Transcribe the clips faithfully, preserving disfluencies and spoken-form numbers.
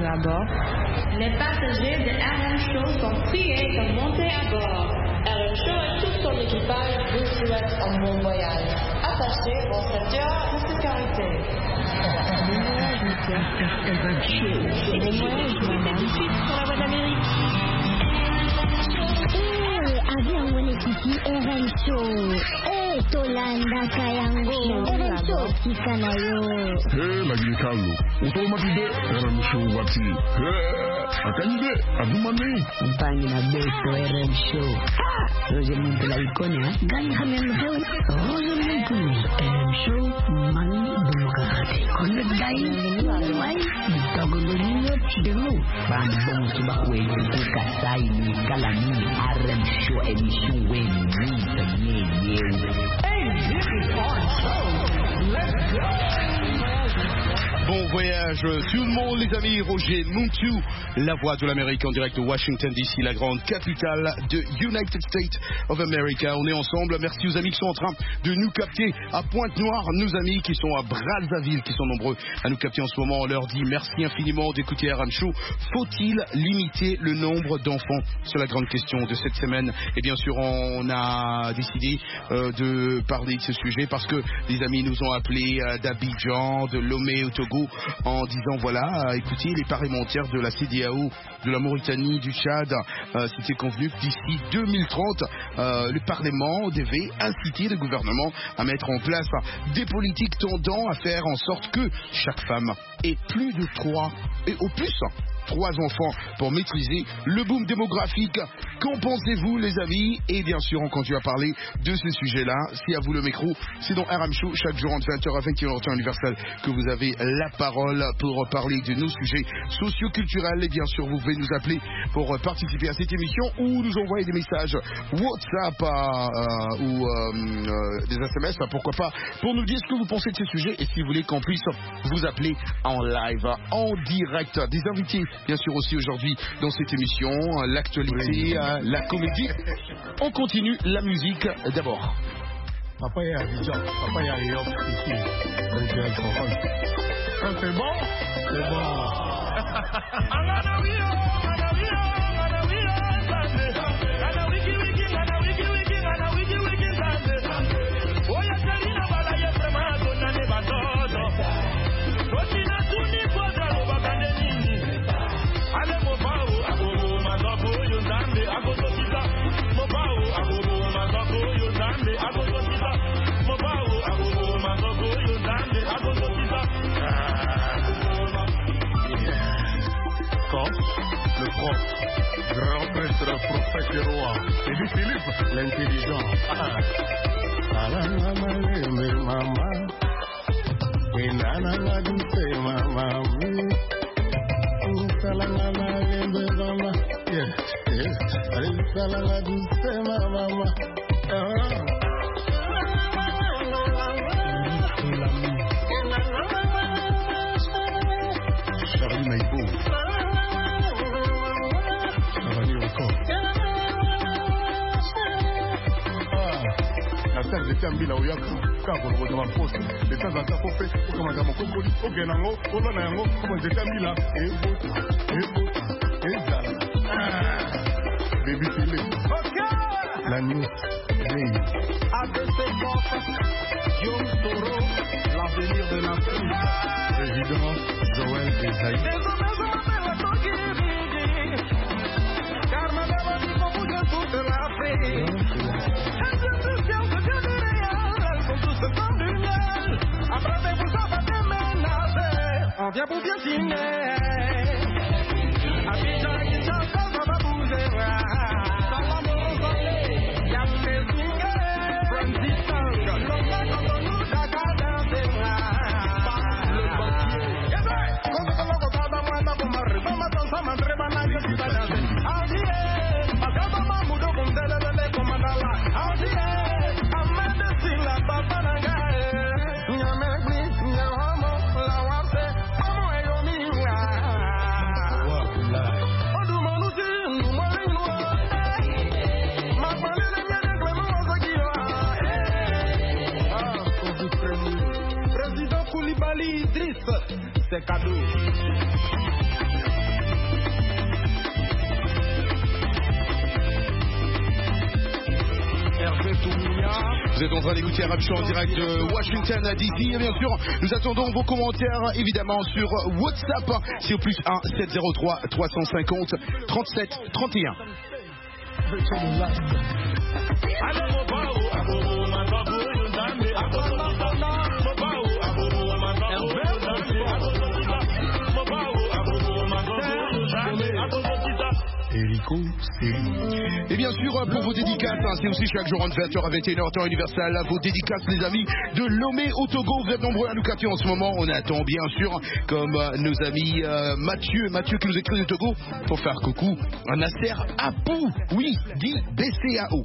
à bord. Les passagers de R M Show sont priés de monter à bord. R M Show et tout son équipage vous souhaitent un bon voyage. Attachez vos ceintures de sécurité. Bon voyage, madame. Pour la voix d'Amérique. Avion Wenekiti R M Show. Eh, Tolanda Kayango. R M Show, Kikanayo. Eh, la Gikalo. Automatique R M Show Wati. Eh, Akanyide, Adumane. Mpangi na beso R M Show. Roger Muntu la Ikonia. Gani Hamel Hewan. Roger Muntu. R M Show, Mani Bumukakati. Konde Gai. Wai. Togolonyo Chidemu. Bambong Subakwe. Kukasai ni Kalani. R M Show émission Wayne Hey, this is our show. Let's go. Bon voyage sur le monde les amis, Roger Muntu, la voix de l'Amérique en direct de Washington D C, la grande capitale de United States of America. On est ensemble, merci aux amis qui sont en train de nous capter à Pointe-Noire, nos amis qui sont à Brazzaville, qui sont nombreux à nous capter en ce moment. On leur dit merci infiniment d'écouter R M Show. Faut-il limiter le nombre d'enfants? C'est la grande question de cette semaine. Et bien sûr, on a décidé euh, de parler de ce sujet parce que les amis nous ont appelés euh, d'Abidjan, de Lomé au Togo, en disant voilà, euh, écoutez, les parlementaires de la C D A O, de la Mauritanie, du Tchad, euh, c'était convenu que d'ici deux mille trente, euh, le Parlement devait inciter le gouvernement à mettre en place des politiques tendant à faire en sorte que chaque femme ait plus de trois, et au plus trois enfants pour maîtriser le boom démographique. Qu'en pensez-vous les amis? Et bien sûr on continue à parler de ce sujet-là. C'est à vous le micro, c'est dans R M Show chaque jour entre vingt heures à vingt et une heures temps universel que vous avez la parole pour parler de nos sujets socio-culturels. Et bien sûr vous pouvez nous appeler pour participer à cette émission ou nous envoyer des messages WhatsApp euh, ou euh, euh, des S M S, pourquoi pas, pour nous dire ce que vous pensez de ces sujets et si vous voulez qu'on puisse vous appeler en live, en direct. Des invités bien sûr aussi aujourd'hui dans cette émission, l'actualité, la comédie. On continue la musique d'abord. Papa est à Abidjan, papa est à Rio, ici. Donc il y a le contrôle. C'est bon? C'est le prof, grand prêtre, prophète et roi, et du Philippe, l'intelligent. Charlie Maïbo. J'étais en Bila Oyaka, car vous avez ma poste, les temps en temps qu'on fait, au commandant mon cocoli, au Genango, au Lonango, comme j'étais en Bila, et Bota, et Bota, et Zala. Baby Philippe. La nuit, veille. A B C Boss, Guillaume Toro, l'avenir de l'Afrique. Président Joël Desailly. Car ma dame dit qu'on bouge toute l'Afrique. On vient pour bien dîner. Abidjan, qui chante, ça va bouger. Ça va me parler. Y'a mes singles. Francis Tang. L'homme quand on nous a gardé. Le banquier. Yes, sir. Quand on a gardé dans moi, on m'a reçu. On m'a tant ça m'a très banal. Je suis pas dansé. Aldier. Parce que maman moudo comme tel, elle est comme un là. Aldier. Amène de style, la papa n'a. Y'a mes gris, y'a homo, la wapse. Vous êtes en train d'écouter Arab Show en direct de Washington D C. Et bien sûr, nous attendons vos commentaires évidemment sur WhatsApp. C'est au plus un sept zéro trois trois cent cinquante trente-sept trente et un. Et bien sûr, pour vos dédicaces, hein, c'est aussi chaque jour entre vingt heures à vingt et une heures temps universel. Vos dédicaces, les amis de Lomé au Togo. Vous êtes nombreux à nous capter en ce moment. On attend bien sûr, comme euh, nos amis euh, Mathieu, Mathieu qui nous écrit du Togo, pour faire coucou à Nasser Apou. Oui, dit B C A O.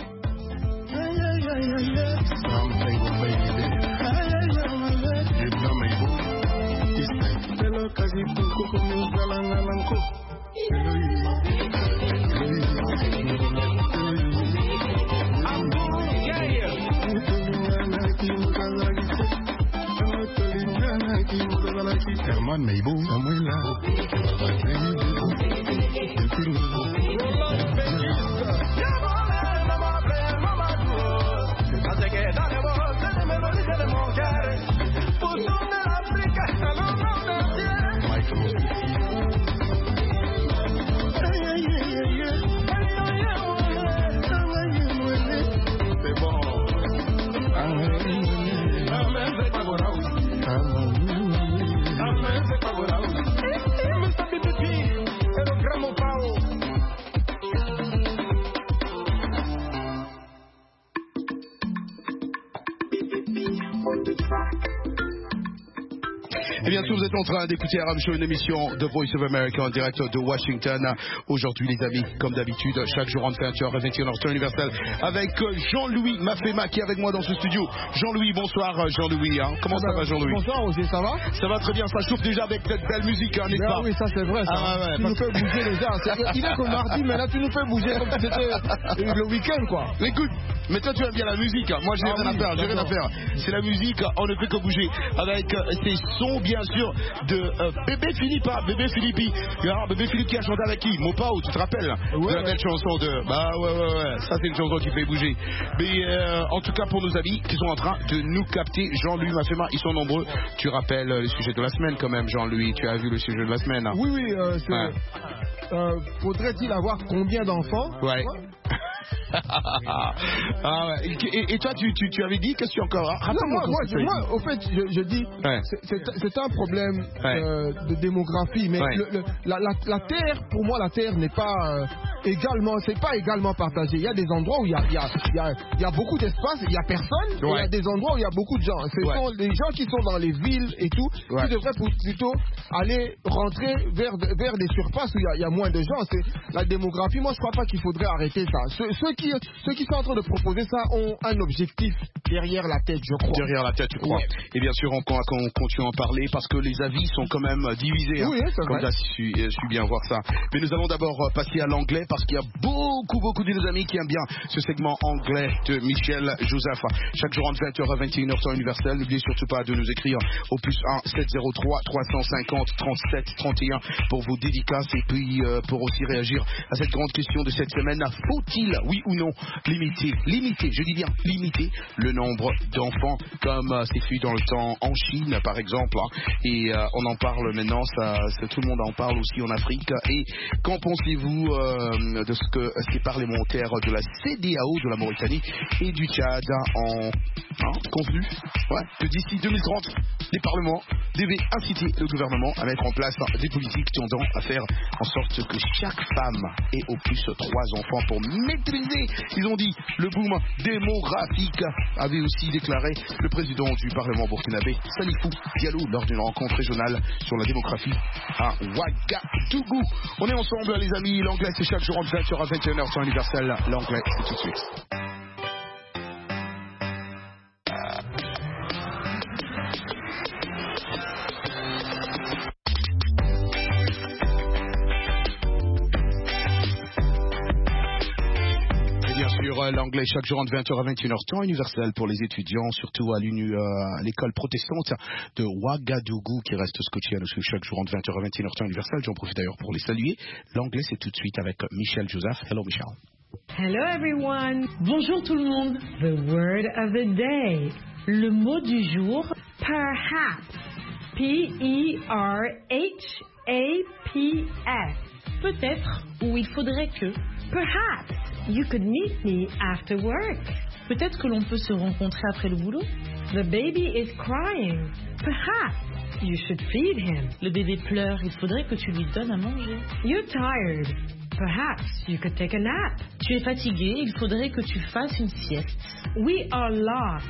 Herman Meibo, Samuela. Et bien sûr, vous êtes en train d'écouter Arab Show, une émission de Voice of America en direct de Washington. Aujourd'hui, les amis, comme d'habitude, chaque jour entre vingt heures et vingt et une heures temps universel, avec Jean-Louis Mafema qui est avec moi dans ce studio. Jean-Louis, bonsoir Jean-Louis. Hein. Comment ça va Jean-Louis? Bonsoir Roger, ça va? Ça va très bien, ça chauffe déjà avec cette belle musique, hein, n'est-ce pas? Oui, ça c'est vrai. Ça. Ah, ouais, tu nous fais bouger déjà. Il est que mardi, mais là tu nous fais bouger comme si c'était le week-end quoi. Écoute, mais toi tu aimes bien la musique, moi j'ai ah, rien oui, à faire, j'ai rien à faire. C'est la musique, on ne fait que bouger. Avec euh, ces sons bien sûr de euh, Bébé Philippe, hein, Bébé Philippi. Alors, Bébé Philippe qui a chanté avec qui? Mopao, tu te rappelles? Ouais, de la ouais. belle chanson de... Bah ouais ouais ouais, ça c'est une chanson qui fait bouger. Mais euh, en tout cas pour nos amis qui sont en train de nous capter, Jean-Louis Mafema, ils sont nombreux. Tu rappelles euh, le sujet de la semaine quand même Jean-Louis, tu as vu le sujet de la semaine hein? Oui oui, euh, c'est... Ouais. Euh, faudrait-il avoir combien d'enfants? Ouais. Ah ouais. et, et toi, tu, tu, tu avais dit, qu'est-ce que tu as encore? Non, moi, moi, je, moi, au fait, je, je dis, ouais. c'est un problème ouais. euh, de démographie, mais ouais. le, le, la, la, la terre, pour moi, la terre n'est pas euh, également, c'est pas également partagé. Il y a des endroits où il y a, il y a, il y a, il y a beaucoup d'espace, il y a personne, ouais. et il y a des endroits où il y a beaucoup de gens. Ce ouais. sont les gens qui sont dans les villes et tout, ouais. qui devraient plutôt aller rentrer vers, vers des surfaces où il y a, il y a moins de gens. C'est la démographie. Moi, je crois pas qu'il faudrait arrêter ça. Ceux, ceux qui, ceux qui sont en train de proposer ça ont un objectif derrière la tête, je crois. Derrière la tête, tu crois. Ouais. Et bien sûr, on, on, on continue à en parler parce que les avis sont quand même divisés. Oui, hein, c'est comme vrai. ça, je suis, je suis bien voir ça. Mais nous allons d'abord passer à l'anglais parce qu'il y a beaucoup, beaucoup de nos amis qui aiment bien ce segment anglais de Michel Joseph. Chaque jour entre vingt heures à vingt et une heures temps universel. N'oubliez surtout pas de nous écrire au plus un sept zéro trois trois cent cinquante trente-sept trente et un pour vos dédicaces et puis euh, pour aussi réagir à cette grande question de cette semaine. Faut-il, oui ou non, limiter, limiter, je dis bien limiter le nombre d'enfants comme euh, c'est fait dans le temps en Chine par exemple hein, et euh, on en parle maintenant, ça, ça, tout le monde en parle aussi en Afrique. Et qu'en pensez-vous euh, de ce que ces parlementaires de la C D A O de la Mauritanie et du Tchad en hein, convenu ouais, que d'ici deux mille trente les parlements devaient inciter le gouvernement à mettre en place des politiques tendant à faire en sorte que chaque femme ait au plus trois enfants pour maîtriser, ils ont dit, le boom démographique, avait aussi déclaré le président du Parlement burkinabé, Salifou Diallo, lors d'une rencontre régionale sur la démographie à Ouagadougou. On est ensemble les amis, l'anglais c'est chaque jour entre vingt heures à vingt et une heures temps universel, l'anglais c'est tout de suite. L'anglais chaque jour entre vingt heures à vingt et une heures temps universel pour les étudiants, surtout à l'école protestante de Ouagadougou qui reste scotché à nous suivre chaque jour entre vingt heures à vingt et une heures temps universel. J'en profite d'ailleurs pour les saluer. L'anglais c'est tout de suite avec Michel Joseph. Hello Michel. Hello everyone. Bonjour tout le monde. The word of the day. Le mot du jour, perhaps. P E R H A P S. Peut-être ou il faudrait que. Perhaps you could meet me after work. Peut-être que l'on peut se rencontrer après le boulot. The baby is crying. Perhaps you should feed him. Le bébé pleure, il faudrait que tu lui donnes à manger. You're tired. Perhaps you could take a nap. Tu es fatigué, il faudrait que tu fasses une sieste. We are lost.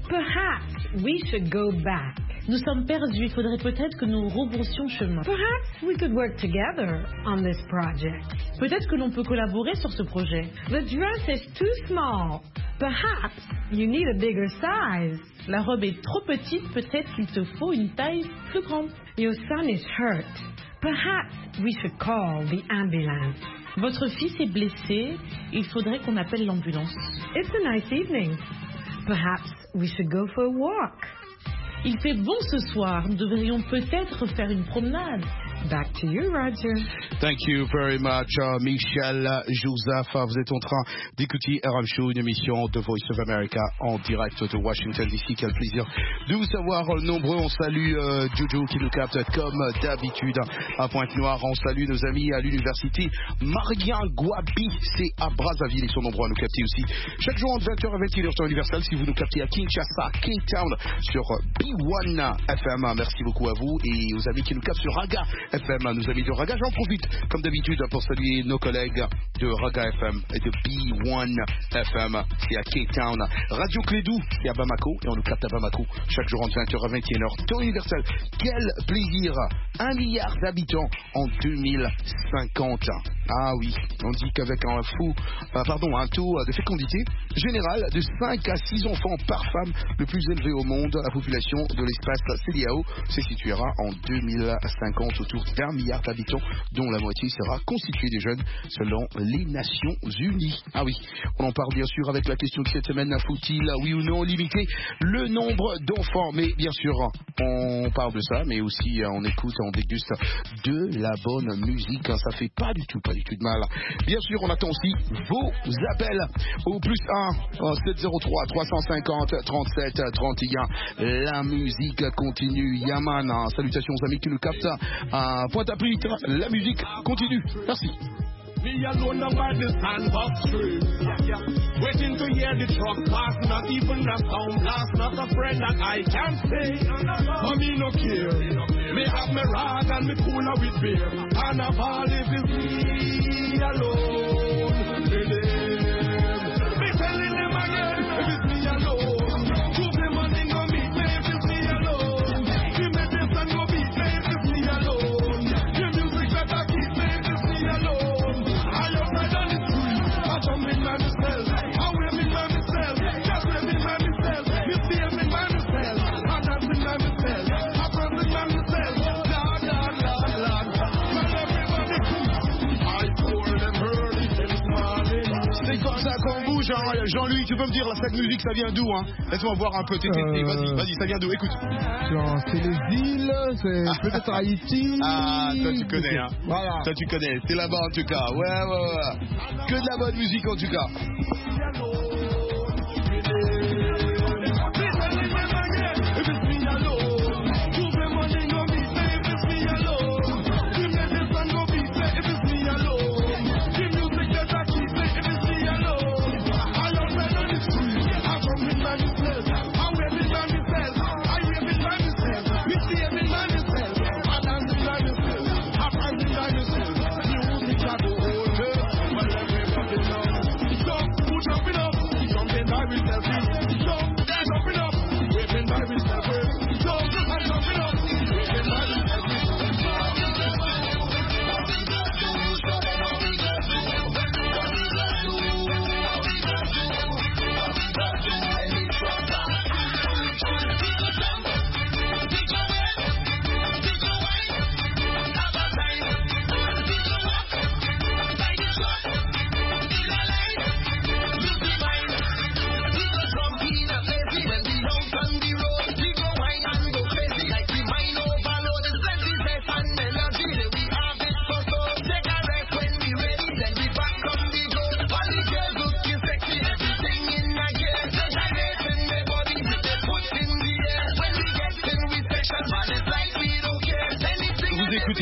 Perhaps we should go back. Nous sommes perdus, il faudrait peut-être que nous rebroussions chemin. Perhaps we could work together on this project. Peut-être que l'on peut collaborer sur ce projet. The dress is too small. Perhaps you need a bigger size. La robe est trop petite, peut-être qu'il te faut une taille plus grande. Your son is hurt. Perhaps we should call the ambulance. Votre fils est blessé, il faudrait qu'on appelle l'ambulance. It's a nice evening. Perhaps we should go for a walk. Il fait bon ce soir, nous devrions peut-être faire une promenade. Back to you, Roger. Thank you very much, uh, Michel Joseph. Vous êtes en train d'écouter R M Show, une émission de Voice of America en direct de Washington D C. Quel plaisir de vous savoir nombreux. On salue euh, Jojo qui nous capte comme d'habitude à Pointe-Noire. On salue nos amis à l'université Marien Gouabi, c'est à Brazzaville. Ils sont nombreux à nous capter aussi. Chaque jour entre vingt heures et vingt et une heures temps universel. Si vous nous captez à Kinshasa, Cape Town sur B un F M. Merci beaucoup à vous et aux amis qui nous captent sur Raga F M, nos amis de Raga. J'en profite, comme d'habitude, pour saluer nos collègues de Raga F M et de B un F M, c'est à Cape Town. Radio Clédou, c'est à Bamako, et on nous capte à Bamako chaque jour entre vingt heures et vingt et une heures, temps universel. Quel plaisir! Un milliard d'habitants en deux mille cinquante. Ah oui, on dit qu'avec un fou, euh, pardon, un taux de fécondité général de cinq à six enfants par femme, le plus élevé au monde, la population de l'espace C D A O se situera en deux mille cinquante autour d'un milliard d'habitants, dont la moitié sera constituée des jeunes, selon les Nations Unies. Ah oui, on en parle bien sûr avec la question de cette semaine, faut-il, oui ou non, limiter le nombre d'enfants? Mais bien sûr, on parle de ça, mais aussi on écoute, on déguste de la bonne musique, ça fait pas du tout, pas du tout de mal. Bien sûr, on attend aussi vos appels au plus un sept zéro trois trois cent cinquante trente-sept trente et un. La musique continue. Yaman, hein. Salutations aux amis qui nous captent à Pointe-à-Pitre. La musique continue. Merci. Me alone down by the sandbox tree. Waiting to hear the truck pass, not even a sound blast, not a friend that I can say. But me no care. Me have me rag and me cooler with beer. And a ball if it's me alone. Me them. Me telling them again, if it's me alone. Prove them and they go meet me if it's me alone. Give me this and go beat me if it's me alone. Your music better keep me if it's me alone. I outside on the street, I jump in my myself, I wear me by myself, just wear me by myself, me feel me by myself, I dance in by myself, I prance in by myself, Lord, Lord, Lord, Lord, when everybody comes, I pour them early this morning. C'est comme ça qu'on bouge, hein. Jean-Louis, tu peux me dire, là, cette musique, ça vient d'où, hein? Laisse-moi voir un peu tes techniques, euh... vas-y, vas-y, ça vient d'où, écoute. Genre, c'est les îles, c'est ah. peut-être Haïti. Ah, toi tu connais, hein. Voilà. Toi tu connais, c'est là-bas en tout cas, ouais, ouais, ouais. Que de la bonne musique en tout cas. Put up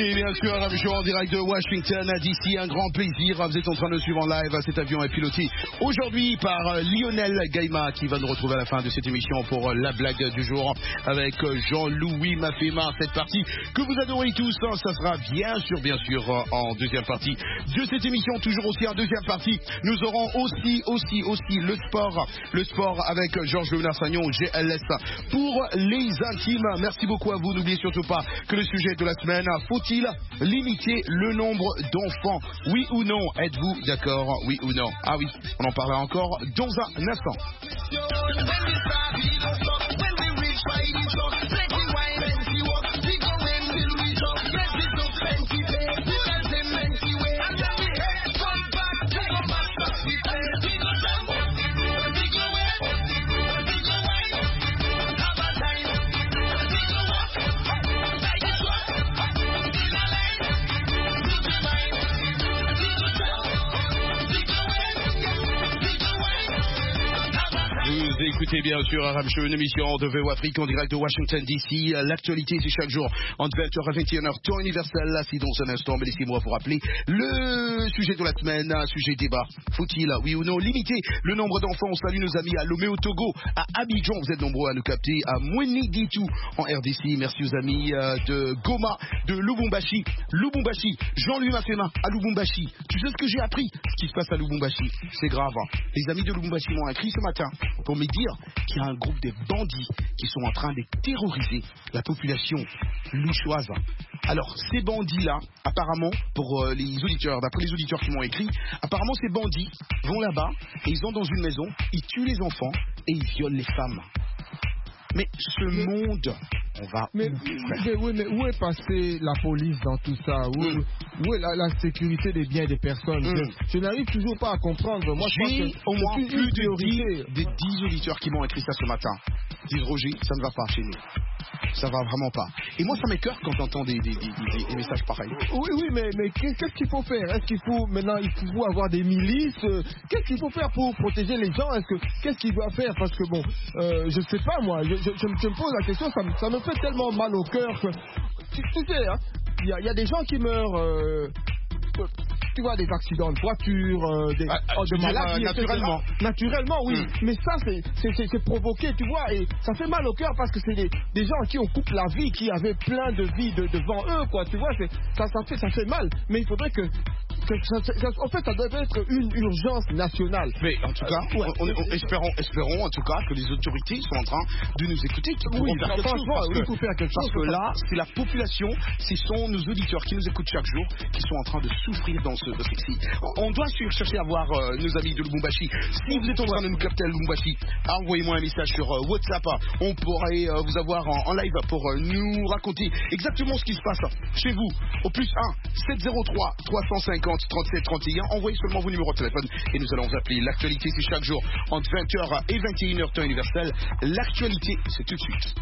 écoutez bien sûr un show en direct de Washington D C, un grand plaisir. Vous êtes en train de suivre en live. Cet avion est piloté aujourd'hui par Lionel Gaïma qui va nous retrouver à la fin de cette émission pour la blague du jour avec Jean-Louis Mafema. Cette partie que vous adorez tous, ça sera bien sûr, bien sûr en deuxième partie de cette émission. Toujours aussi en deuxième partie, nous aurons aussi, aussi, aussi le sport, le sport avec Georges Léonard Sagnon, G L S pour les intimes. Merci beaucoup à vous. N'oubliez surtout pas que le sujet de la semaine, faut-il limiter le nombre d'enfants? Oui ou non? Êtes-vous d'accord? Oui ou non? Ah oui, on en parlera encore dans un instant. Écoutez bien sûr Aram Show, une émission de V O Afrique en direct de Washington D C. L'actualité c'est chaque jour entre vingt heures et vingt et une heures temps universel. Là c'est dans un instant, mais laissez-moi vous rappeler le sujet de la semaine, un sujet débat. Faut-il, oui ou non, limiter le nombre d'enfants? On salue nos amis à Lomé au Togo, à Abidjan, vous êtes nombreux à nous capter, à Moueni-Ditou en R D C. Merci aux amis de Goma, de Lubumbashi, Lubumbashi, Jean-Louis Mafema à Lubumbashi. Tu sais ce que j'ai appris? Ce qui se passe à Lubumbashi, c'est grave. Hein. Les amis de Lubumbashi m'ont écrit ce matin pour me dire qu'il y a un groupe de bandits qui sont en train de terroriser la population louchoise. Alors, ces bandits-là, apparemment, pour euh, les auditeurs, d'après les auditeurs qui m'ont écrit, apparemment, ces bandits vont là-bas et ils ont dans une maison, ils tuent les enfants et ils violent les femmes. Mais ce mais, monde, on va mais, où, mais, oui, mais où est passée la police dans tout ça? Où, mm. où est la, la sécurité des biens des personnes? mm. Je, je n'arrive toujours pas à comprendre. Moi, j'ai au moins plus de dix, des dix auditeurs qui m'ont écrit ça ce matin. Disent Roger, ça ne va pas chez nous. Ça va vraiment pas. Et moi, ça m'écoeure quand j'entends des, des, des, des, des messages pareils. Oui, oui, mais, mais qu'est-ce qu'il faut faire? Est-ce qu'il faut maintenant, il faut avoir des milices? Qu'est-ce qu'il faut faire pour protéger les gens? Est-ce que qu'est-ce qu'il doit faire? Parce que bon, euh, je sais pas moi. Je, je, je, je me pose la question. Ça me, ça me fait tellement mal au cœur que tu, tu sais, hein, il y, y a des gens qui meurent. Euh, tu vois, des accidents de voiture, euh, des, ah, oh, de maladies, euh, naturellement. et cetera. Naturellement, oui. Mm. Mais ça, c'est provoqué, tu vois, et ça fait mal au cœur parce que c'est des, des gens qui ont coupé la vie, qui avaient plein de vie de, devant eux, quoi. Tu vois, ça, ça, fait, ça fait mal. Mais il faudrait que, que ça, ça, en fait, ça doit être une urgence nationale. Mais en tout cas, euh, ouais. on, on, espérons, espérons en tout cas que les autorités sont en train de nous écouter, qui pourront oui, faire quelque chose. Parce oui, que, faire quelque parce chose, que là, c'est la population, ce sont nos auditeurs qui nous écoutent chaque jour, qui sont en train de souffrir dans ce dossier. On doit chercher à voir euh, nos amis de Lubumbashi. Si vous êtes en train de nous capter à Lubumbashi, envoyez-moi un message sur euh, WhatsApp. On pourrait euh, vous avoir en, en live pour euh, nous raconter exactement ce qui se passe chez vous. Au plus un sept zéro trois trois cent cinquante trente-sept trente et un. Envoyez seulement vos numéros de téléphone et nous allons vous appeler. L'actualité, c'est chaque jour entre vingt heures et vingt et une heures temps universel. L'actualité, c'est tout de suite.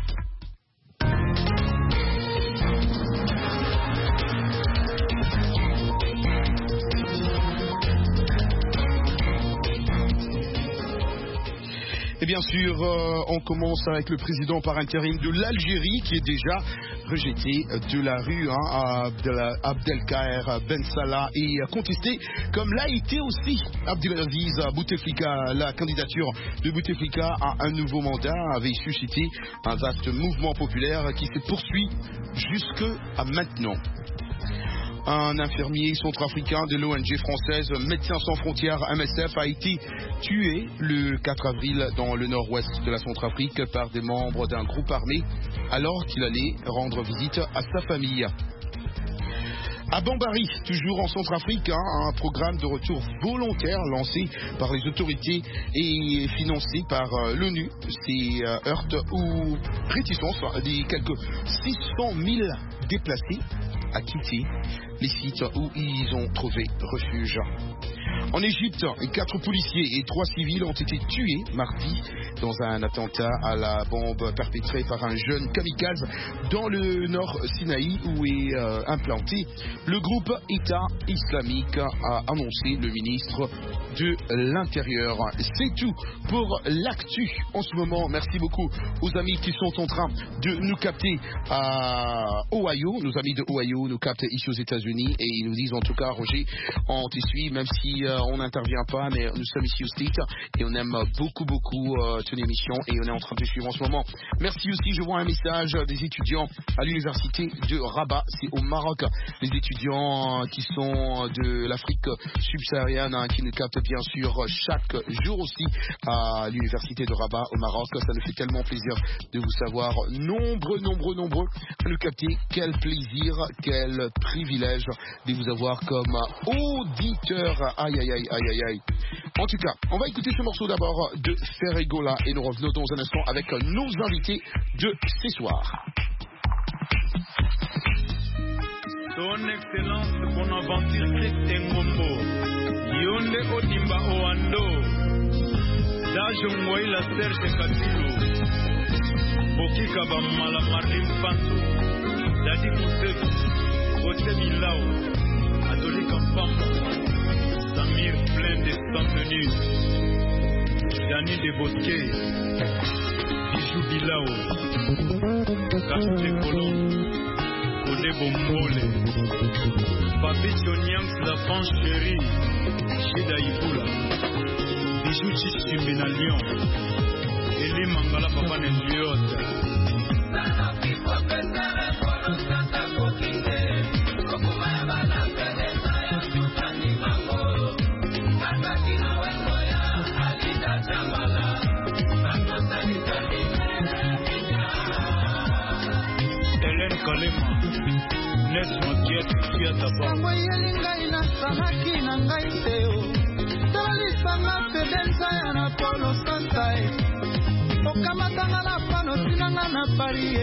Et bien sûr, euh, on commence avec le président par intérim de l'Algérie qui est déjà rejeté de la rue, hein, Abdel, Abdelkader Ben Salah, et contesté, comme l'a été aussi Abdelaziz Bouteflika. La candidature de Bouteflika à un nouveau mandat avait suscité un vaste mouvement populaire qui se poursuit jusque à maintenant. Un infirmier centrafricain de l'O N G française Médecins sans frontières M S F a été tué le quatre avril dans le nord-ouest de la Centrafrique par des membres d'un groupe armé alors qu'il allait rendre visite à sa famille. À Bambari, toujours en Centrafrique, hein, un programme de retour volontaire lancé par les autorités et financé par euh, l'ONU s'est euh, heurte aux réticences des quelques six cent mille déplacés à quitter les sites où ils ont trouvé refuge. En Égypte, quatre policiers et trois civils ont été tués mardi dans un attentat à la bombe perpétré par un jeune kamikaze dans le nord Sinaï où est euh, implanté le groupe État islamique, a annoncé le ministre de l'Intérieur. C'est tout pour l'actu en ce moment. Merci beaucoup aux amis qui sont en train de nous capter à Ohio. Ohio. Nos amis de Ohio nous captent ici aux États-Unis et ils nous disent en tout cas, Roger, on te suit même si euh, on n'intervient pas, mais nous sommes ici au State et on aime beaucoup, beaucoup euh, ton émission et on est en train de te suivre en ce moment. Merci aussi, je vois un message des étudiants à l'université de Rabat, c'est au Maroc, les étudiants qui sont de l'Afrique subsaharienne hein, qui nous captent bien sûr chaque jour aussi à l'université de Rabat au Maroc. Ça nous fait tellement plaisir de vous savoir nombreux, nombreux, nombreux à nous capter. Quel plaisir, quel privilège de vous avoir comme auditeur. Aïe, aïe, aïe, aïe, aïe, aïe. En tout cas, on va écouter ce morceau d'abord de Ferregola et nous revenons dans un instant avec nos invités de ce soir. Son Excellence Bonaventure Christ Ngombo, Yonde Odimba Oando, Dajo Mwaila Serge Katilu, Bokika Bamala Marlim Panto, Dadi Moussefu, Kote Bilao, Adoli Kampamba, Samir plein de Saint-Denis, Dani de Bosquet, Bijou Bilao, Castre Colombe, Kode Bombole, Papito Nyams la France chérie, Chida Ibula, Bijou Chichimbi na Lyon, Eli Mangala Papa Nendiota. Sango yelingai na samaki na ngai teo Talisanga pedenza ya na polo santae Okamatanga na pano sinanga na parie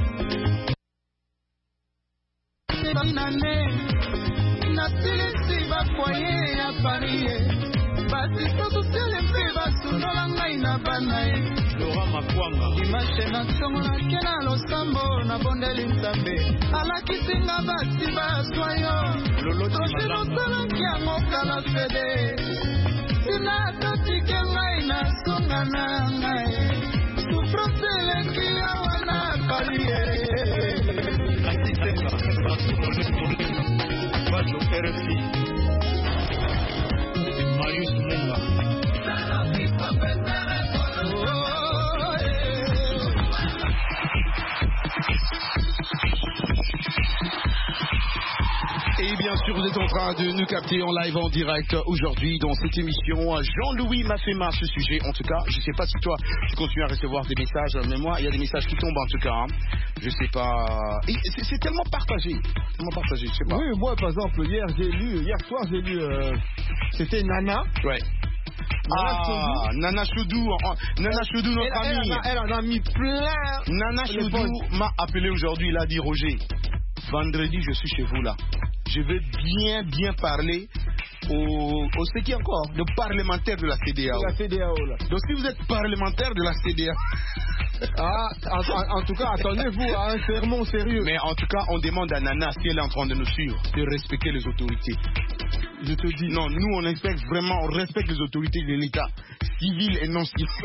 Sebinane Na silisi ba foye ya parie Basi sosu sele mpe basunola ngai na banae Laura Makwanga Dimashe na songo na kena losambo na bondeli mtambe Alakisinga basi baswayo Toshe nosalanki yango kala fede Sina tatike ngai na songa na ngai Sufrance leki ya wana palie Asisenga Bajo R F I Marius Munga Et bien sûr, vous êtes en train de nous capter en live, en direct aujourd'hui dans cette émission. Jean-Louis m'a fait marre ce sujet. En tout cas, je ne sais pas si toi, tu continues à recevoir des messages, mais moi, il y a des messages qui tombent en tout cas. Hein. Je sais pas. C'est, c'est tellement partagé. Tellement partagé, je sais pas. Oui, moi, par exemple, hier, j'ai lu, hier soir, j'ai lu, euh, c'était Nana. Ouais. Ah, Nana Choudou, Nana Choudou, notre elle, amie. Elle, elle en a mis plein. Nana Choudou m'a appelé aujourd'hui, il a dit Roger, vendredi je suis chez vous là. Je vais bien, bien parler au, au c'est qui encore, le parlementaire de la C D A O. De la C D A O là. Donc si vous êtes parlementaire de la C D A O. Ah, en, en tout cas, attendez-vous à un sermon sérieux. Mais en tout cas, on demande à Nana, si elle est en train de nous suivre, de respecter les autorités. Je te dis, non, nous on respecte vraiment, on respecte les autorités de l'État, civil et non civil.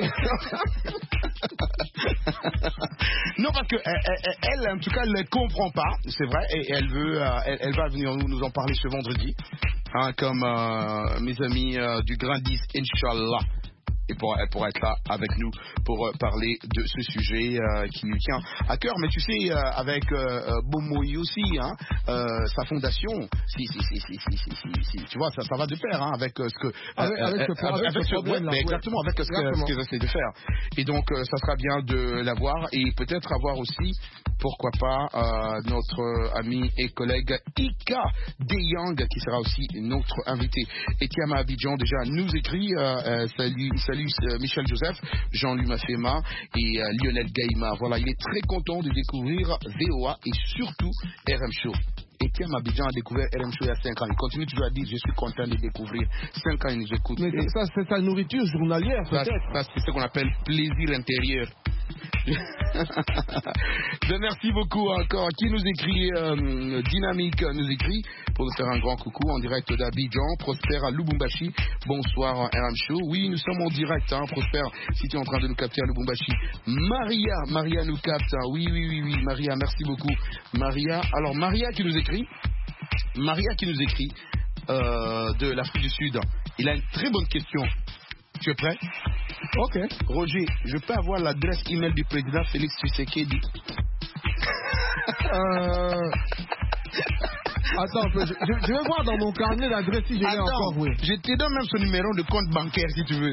Non, parce que elle, elle, en tout cas, elle ne comprend pas, c'est vrai, et elle veut, elle, elle va venir nous, nous en parler ce vendredi, hein, comme euh, mes amis euh, du Grand dix, Inch'Allah. Et pour, elle pourra être là avec nous pour euh, parler de ce sujet euh, qui lui tient à cœur. Mais tu sais, euh, avec euh, Bomoï aussi, hein, euh, sa fondation, si, si, si, si, si, si, si, si, tu vois, ça, ça va de pair hein, avec euh, ce que... Avec, euh, avec, ce, avec, avec ce problème là. Ouais, exactement, avec exactement. ce qu'ils essaient de faire. Et donc, euh, ça sera bien de l'avoir et peut-être avoir aussi, pourquoi pas, euh, notre ami et collègue Ika Deyang qui sera aussi notre invité. Etienne Abidjan déjà nous écrit, euh, euh, salut, salut Michel Joseph, Jean-Louis Mafema et euh, Lionel Gaïma. Voilà, il est très content de découvrir V O A et surtout R M Show. Etienne Abidjan a découvert R M Show il y a cinq ans. Il continue toujours à dire je suis content de découvrir. cinq ans il nous écoute. Mais et ça c'est sa nourriture journalière peut-être. Ça, ça c'est ce qu'on appelle plaisir intérieur. Ben, merci beaucoup encore. Qui nous écrit euh, Dynamique nous écrit pour nous faire un grand coucou en direct d'Abidjan. Prosper à Lubumbashi. Bonsoir R M Show. Oui, nous sommes en direct, hein, Prosper, si tu es en train de nous capter à Lubumbashi. Maria, Maria nous capte. Hein. Oui, oui, oui, oui, Maria, merci beaucoup. Maria, alors Maria qui nous écrit, Maria qui nous écrit euh, de l'Afrique du Sud. Il a une très bonne question. Tu es prêt? Ok. Roger, je peux avoir l'adresse email du président Félix Tshisekedi? euh... Attends un peu, je, je, je vais voir dans mon carnet l'adresse si je l'ai encore, oui. Je te donne même son numéro de compte bancaire si tu veux.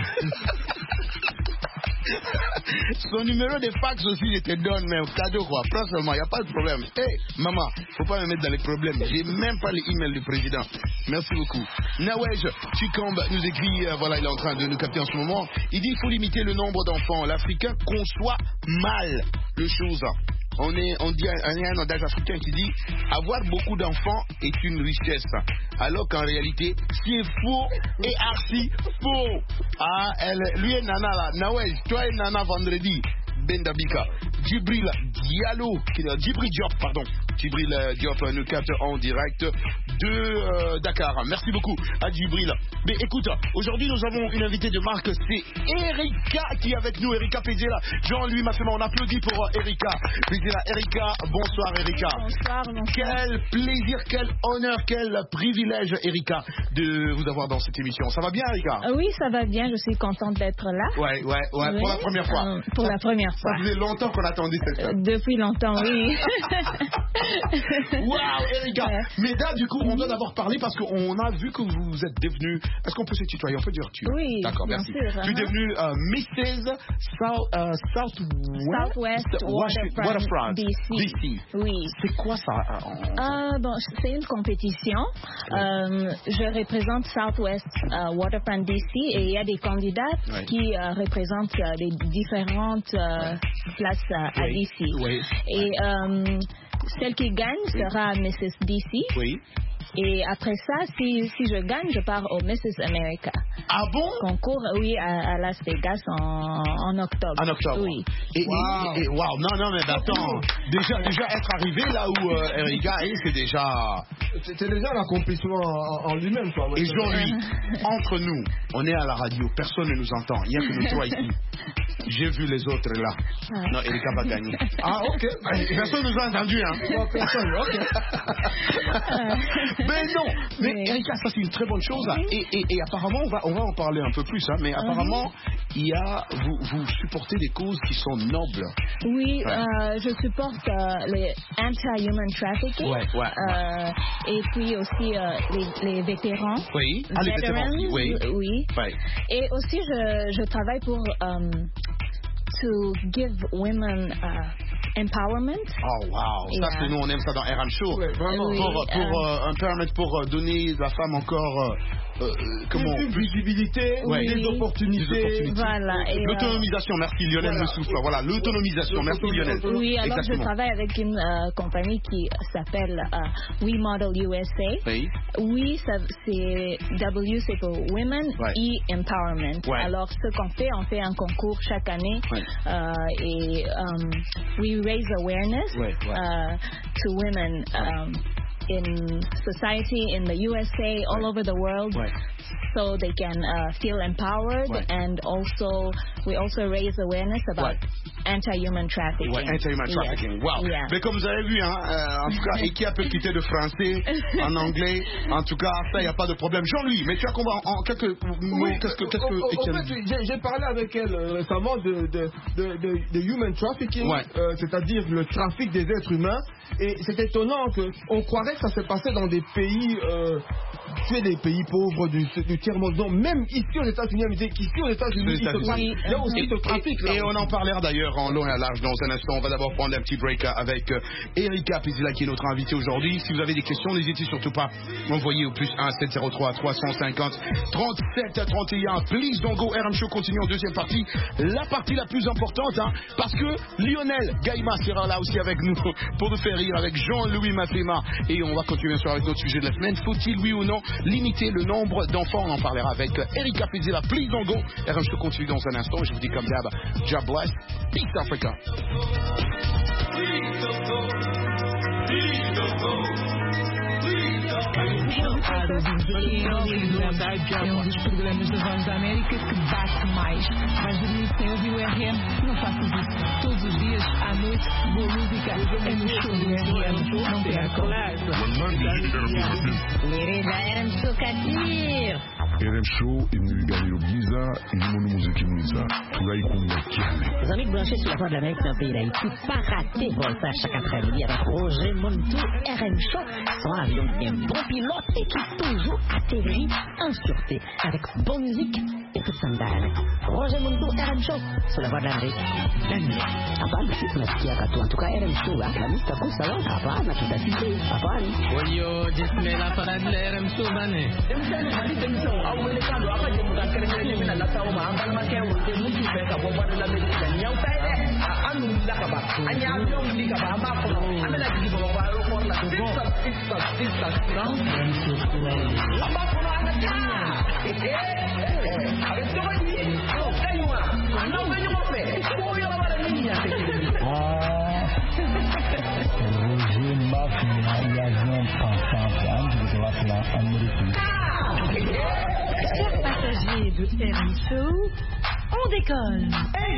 Son numéro de fax aussi, je te donne, mais cadeau quoi. Prends seulement, il n'y a pas de problème. Hé, hey, maman, faut pas me mettre dans les problèmes. J'ai même pas l'email du président. Merci beaucoup. Nawej Chikamb nous écrit, euh, voilà, il est en train de nous capter en ce moment. Il dit il faut limiter le nombre d'enfants. L'Africain conçoit mal le chose. On est, on dit, il y a un adage africain qui dit avoir beaucoup d'enfants est une richesse, alors qu'en réalité c'est faux et archi faux. Ah, elle, lui et Nana là, Nawej, toi et Nana vendredi. Bendabika, Djibril Diallo, Djibril Diop, pardon, Djibril Diop nous capte en direct de euh, Dakar. Merci beaucoup à Djibril. Mais écoute, aujourd'hui nous avons une invitée de marque, c'est Erika qui est avec nous. Erika Pézela, Jean-Louis Massema, on applaudit pour euh, Erika Pézela. Erika, bonsoir Erika. Bonsoir, bonsoir. Quel plaisir, quel honneur, quel privilège Erika de vous avoir dans cette émission. Ça va bien Erika? euh, Oui, ça va bien, je suis contente d'être là. Ouais, ouais, ouais, oui. Pour la première fois. Euh, pour ça, la première fois. Ça faisait longtemps qu'on attendait cette fois. Euh, depuis longtemps, oui. Waouh, Erika. Ouais. Mais là, du coup, on doit d'abord parler parce qu'on a vu que vous êtes devenue. Est-ce qu'on peut se tutoyer? On peut dire tu. Oui. D'accord, merci. Sûr, tu es devenue euh, missus South, euh, Southwest, Southwest Waterfront, Waterfront D C. D C. Oui. C'est quoi ça? Euh, bon, c'est une compétition. Oui. Euh, je représente Southwest euh, Waterfront D C et il y a des candidats oui. qui euh, représentent euh, les différentes euh, oui. places euh, à oui. D C. Oui. Et oui. Euh, celle qui gagne oui. sera missus D C. Oui. Et après ça, si, si je gagne, je pars au missus America. Ah bon? Concours, oui, à, à Las Vegas en, en octobre. En octobre. Oui. Et wow. Et, et, wow. Non, non, mais attends. Déjà, déjà être arrivé là où euh, Erika est, c'est déjà. C'est déjà l'accomplissement en, en lui-même, quoi. Et Jean-Louis, entre nous, on est à la radio, personne ne nous entend. Il n'y a que nous trois ici. J'ai vu les autres là. Ah. Non, Erika va gagner. Ah, ok. Personne ne nous a entendu, hein. Non, personne, ok. Mais non, mais oui. Erika, ça c'est une très bonne chose. Oui. Et, et, et apparemment, on va, on va en parler un peu plus, hein, mais apparemment, uh-huh. il y a, vous, vous supportez des causes qui sont nobles. Oui, ouais. euh, je supporte euh, les anti-human trafficking. Ouais, ouais, euh, et puis aussi euh, les, les vétérans. Oui, ah, les vétérans, oui. Oui. Ouais. Et aussi, je, je travaille pour um, to give women uh, empowerment. Oh wow, ça yeah. c'est nous on aime ça dans R M Show. Ouais, vraiment. Oui, pour pour euh, empowerment, pour euh, donner la femme encore euh, euh, comment plus de visibilité, ouais. des, opportunités. des opportunités. Voilà. L'autonomisation, merci Lionel voilà. me souffle. Voilà, l'autonomisation, merci Lionel. Oui, alors exactement. je travaille avec une euh, compagnie qui s'appelle uh, We Model U S A. Oui. Oui, c'est W, c'est pour Women, ouais. E Empowerment. Ouais. Alors ce qu'on fait, on fait un concours chaque année ouais. euh, et um, we raise awareness ouais, ouais. Uh, to women. Um, in society, in the U S A, all right. over the world, right. so they can uh, feel empowered, right. and also we also raise awareness about right. anti-human trafficking. Ouais, anti-human trafficking. Yes. Wow. Yeah. Mais comme vous avez vu, hein, euh, en tout cas, et qui a peut quitter de français en anglais, en tout cas, ça, il n'y a pas de problème. Jean-Louis, mais tu as compris en, en quelques mots, oui, qu'est-ce que, qu'est-ce que, en, en fait, j'ai parlé avec elle euh, récemment de, de, de, de, de human trafficking, ouais. euh, c'est-à-dire le trafic des êtres humains. Et c'est étonnant qu'on croirait que ça s'est passé dans des pays, euh, tu sais, des pays pauvres du, du tiers-monde. Donc même ici aux États-Unis, ici aux États-Unis, il y a aussi ce trafic. Et, et on en parlera d'ailleurs en long et à large dans un instant. On va d'abord prendre un petit break avec euh, Erika Pézela qui est notre invitée aujourd'hui. Si vous avez des questions, n'hésitez surtout pas. Envoyez au plus un sept zéro trois trois cent cinquante trente-sept trente et un. Please don't go. R M Show continue en deuxième partie. La partie la plus importante, hein, parce que Lionel Gaïma sera là aussi avec nous pour nous faire rire avec Jean-Louis Massema. Et on va continuer bien sûr avec notre sujet de la semaine. Faut-il, oui ou non, limiter le nombre d'enfants. On en parlera avec Erika Pizilla, Please Don't Go. R M Show continue dans un instant. Je vous dis comme d'hab, God bless, Peace Africa. É um dos programas da Voz da América que bate mais. Vais dormir sem ouvir o R M? Não faças isso. Todos os dias, à noite, boa música é no show do R M. Não percam. R M Show Kadir. R M Show imeganyiro byiza irimo n'umuziki mwiza turayikunda cyane. Les amis branchés sur la Voix de l'Amérique dans le pays d'Haïti, pas rater Volta chaque après-midi avec Roger Montou. R M Show, son avion bien bon pilote et qui toujours atterrit en sûreté avec bonne musique et tout ça d'âne. Roger Montou, R M Show, sur la Voix de l'Amérique. Hapana, si tunasikia katu, en tout cas R M Show, la musique à kusa wa, hapana, tutasikia, hapana. Oyo, jisme la parade de R M Show, bane. awele kando apa je mutan kere kere mina la tawo ma ambal ma ke wote mutu be ka bo badu la medika nyaw tay de anu la ka ba anya avion li ka ba ma ko amela di bo ba ro ko la ko sista sista non la ba ko na ta eh eh ave to ni ko kaywa no be ni mo pe ko yo la ba la niña ah Roger Mafia y avion pensant antes de la plan américaine. Chers passagers de R M Show, on décolle.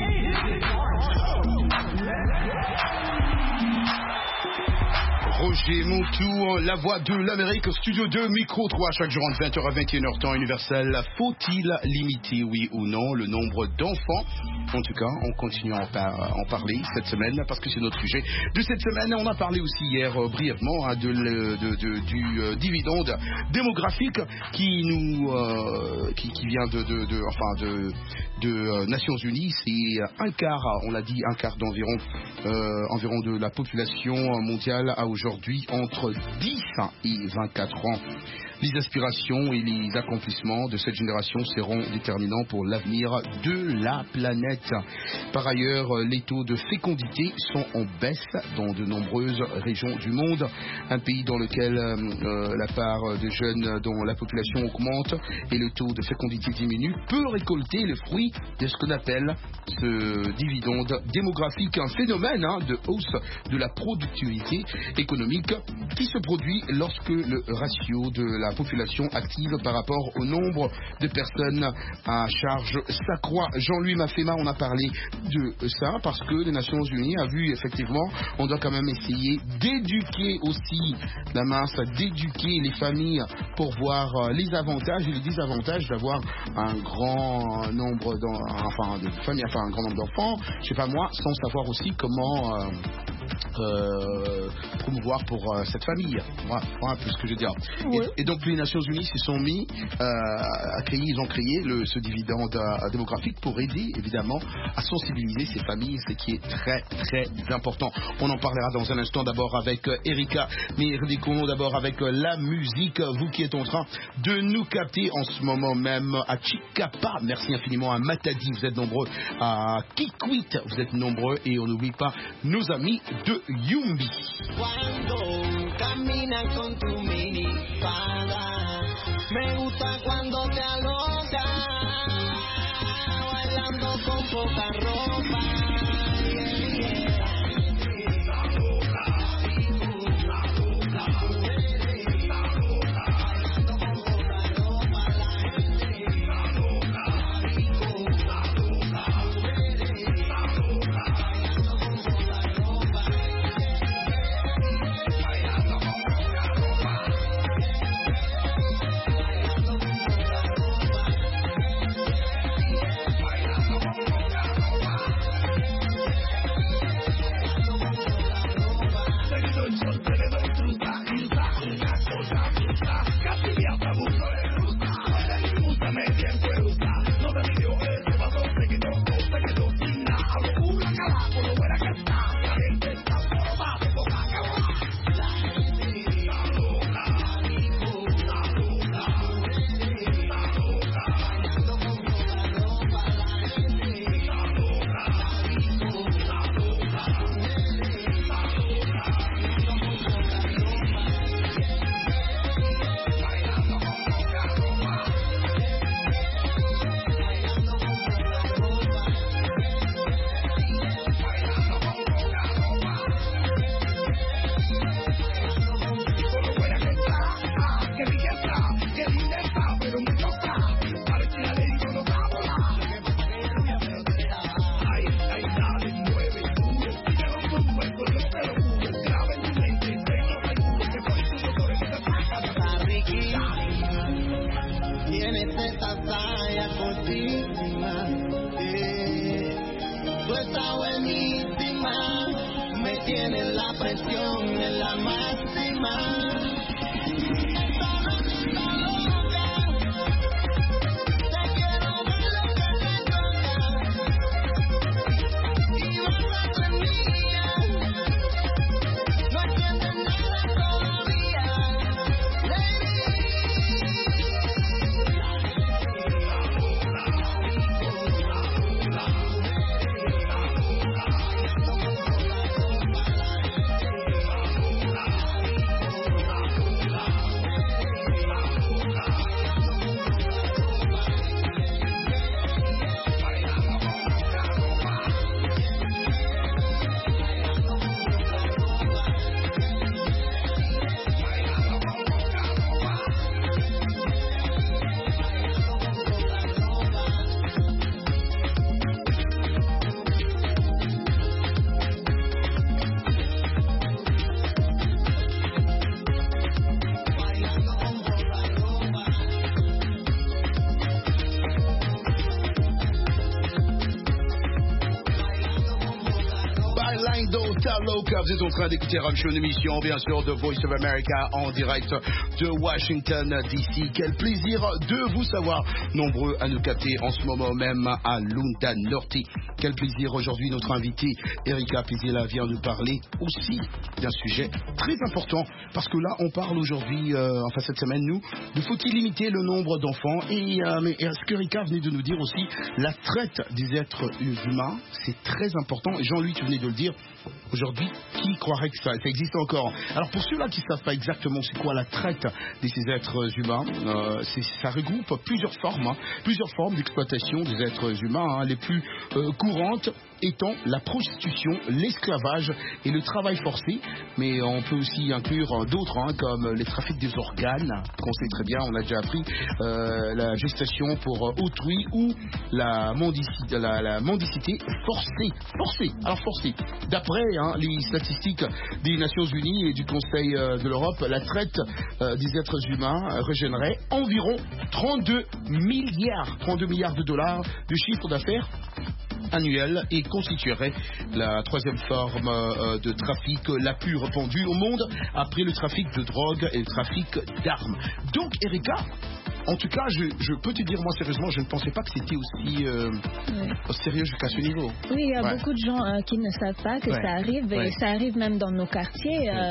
Roger Montou, la voix de l'Amérique, studio deux, micro trois, chaque jour entre vingt heures à vingt et une heures temps universel. Faut-il limiter, oui ou non, le nombre d'enfants? En tout cas, on continue à en, par- en parler cette semaine parce que c'est notre sujet de cette semaine. On a parlé aussi hier euh, brièvement hein, de le, de, de, du euh, dividende démographique qui nous euh, qui, qui vient de, de, de enfin de, de euh, Nations Unies. C'est un quart, on l'a dit, un quart d'environ euh, environ de la population mondiale a aujourd'hui entre dix et vingt-quatre ans. Les aspirations et les accomplissements de cette génération seront déterminants pour l'avenir de la planète. Par ailleurs, les taux de fécondité sont en baisse dans de nombreuses régions du monde. Un pays dans lequel euh, la part de jeunes dont la population augmente et le taux de fécondité diminue peut récolter le fruit de ce qu'on appelle ce dividende démographique, un phénomène hein, de hausse de la productivité économique qui se produit lorsque le ratio de la population active par rapport au nombre de personnes à charge s'accroît. Jean-Louis Mafema, on a parlé de ça parce que les Nations Unies a vu effectivement, on doit quand même essayer d'éduquer aussi la masse, d'éduquer les familles pour voir les avantages et les désavantages d'avoir un grand nombre enfin, de familles, enfin un grand nombre d'enfants, je sais pas moi, sans savoir aussi comment euh, euh, promouvoir pour euh, cette famille. Voilà, voilà un peu ce que je veux dire. Oui. Et, et donc les Nations Unies se sont mis euh, à créer, ils ont créé le, ce dividende euh, démographique pour aider évidemment à sensibiliser ces familles, ce qui est très très important. On en parlera dans un instant d'abord avec euh, Erika, mais redécouvrons d'abord avec euh, la musique. Vous qui êtes en train de nous capter en ce moment même à Chicapa, merci infiniment à Matadi, vous êtes nombreux, à Kikwit, vous êtes nombreux, et on n'oublie pas nos amis de Yumbi. Me gusta cuando te alocas, bailando con poca ropa. saya cortísima, eh. Tú estás buenísima, me tienes la presión en la máxima. Vous êtes en train d'écouter Ramshow, une émission bien sûr de Voice of America en direct de Washington D C. Quel plaisir de vous savoir nombreux à nous capter en ce moment même à Lunta Norte. Quel plaisir aujourd'hui, notre invitée Erika Pizella vient nous parler aussi d'un sujet très important parce que là on parle aujourd'hui, euh, enfin cette semaine nous, de faut-il limiter le nombre d'enfants et, euh, mais, et ce qu'Erika venait de nous dire aussi, la traite des êtres humains, c'est très important et Jean-Louis tu venais de le dire. Aujourd'hui, qui croirait que ça, ça existe encore? Alors pour ceux-là qui ne savent pas exactement c'est quoi la traite de ces êtres humains, euh, ça regroupe plusieurs formes, hein, plusieurs formes d'exploitation des êtres humains, hein, les plus euh, courantes étant la prostitution, l'esclavage et le travail forcé, mais on peut aussi inclure d'autres hein, comme les trafics des organes, qu'on sait très bien, on a déjà appris, euh, la gestation pour autrui ou la mendicité, la, la mendicité forcée, forcée, alors forcée. D'après hein, les statistiques des Nations Unies et du Conseil euh, de l'Europe, la traite euh, des êtres humains régénérerait environ trente-deux milliards, trente-deux milliards de dollars de chiffre d'affaires annuel et constituerait la troisième forme euh, de trafic la plus répandue au monde après le trafic de drogue et le trafic d'armes. Donc Erika, en tout cas, je, je peux te dire moi sérieusement, je ne pensais pas que c'était aussi euh, oui. sérieux jusqu'à ce niveau. Oui, il y a ouais. beaucoup de gens euh, qui ne savent pas que ouais. ça arrive et ouais. ça arrive même dans nos quartiers. Euh,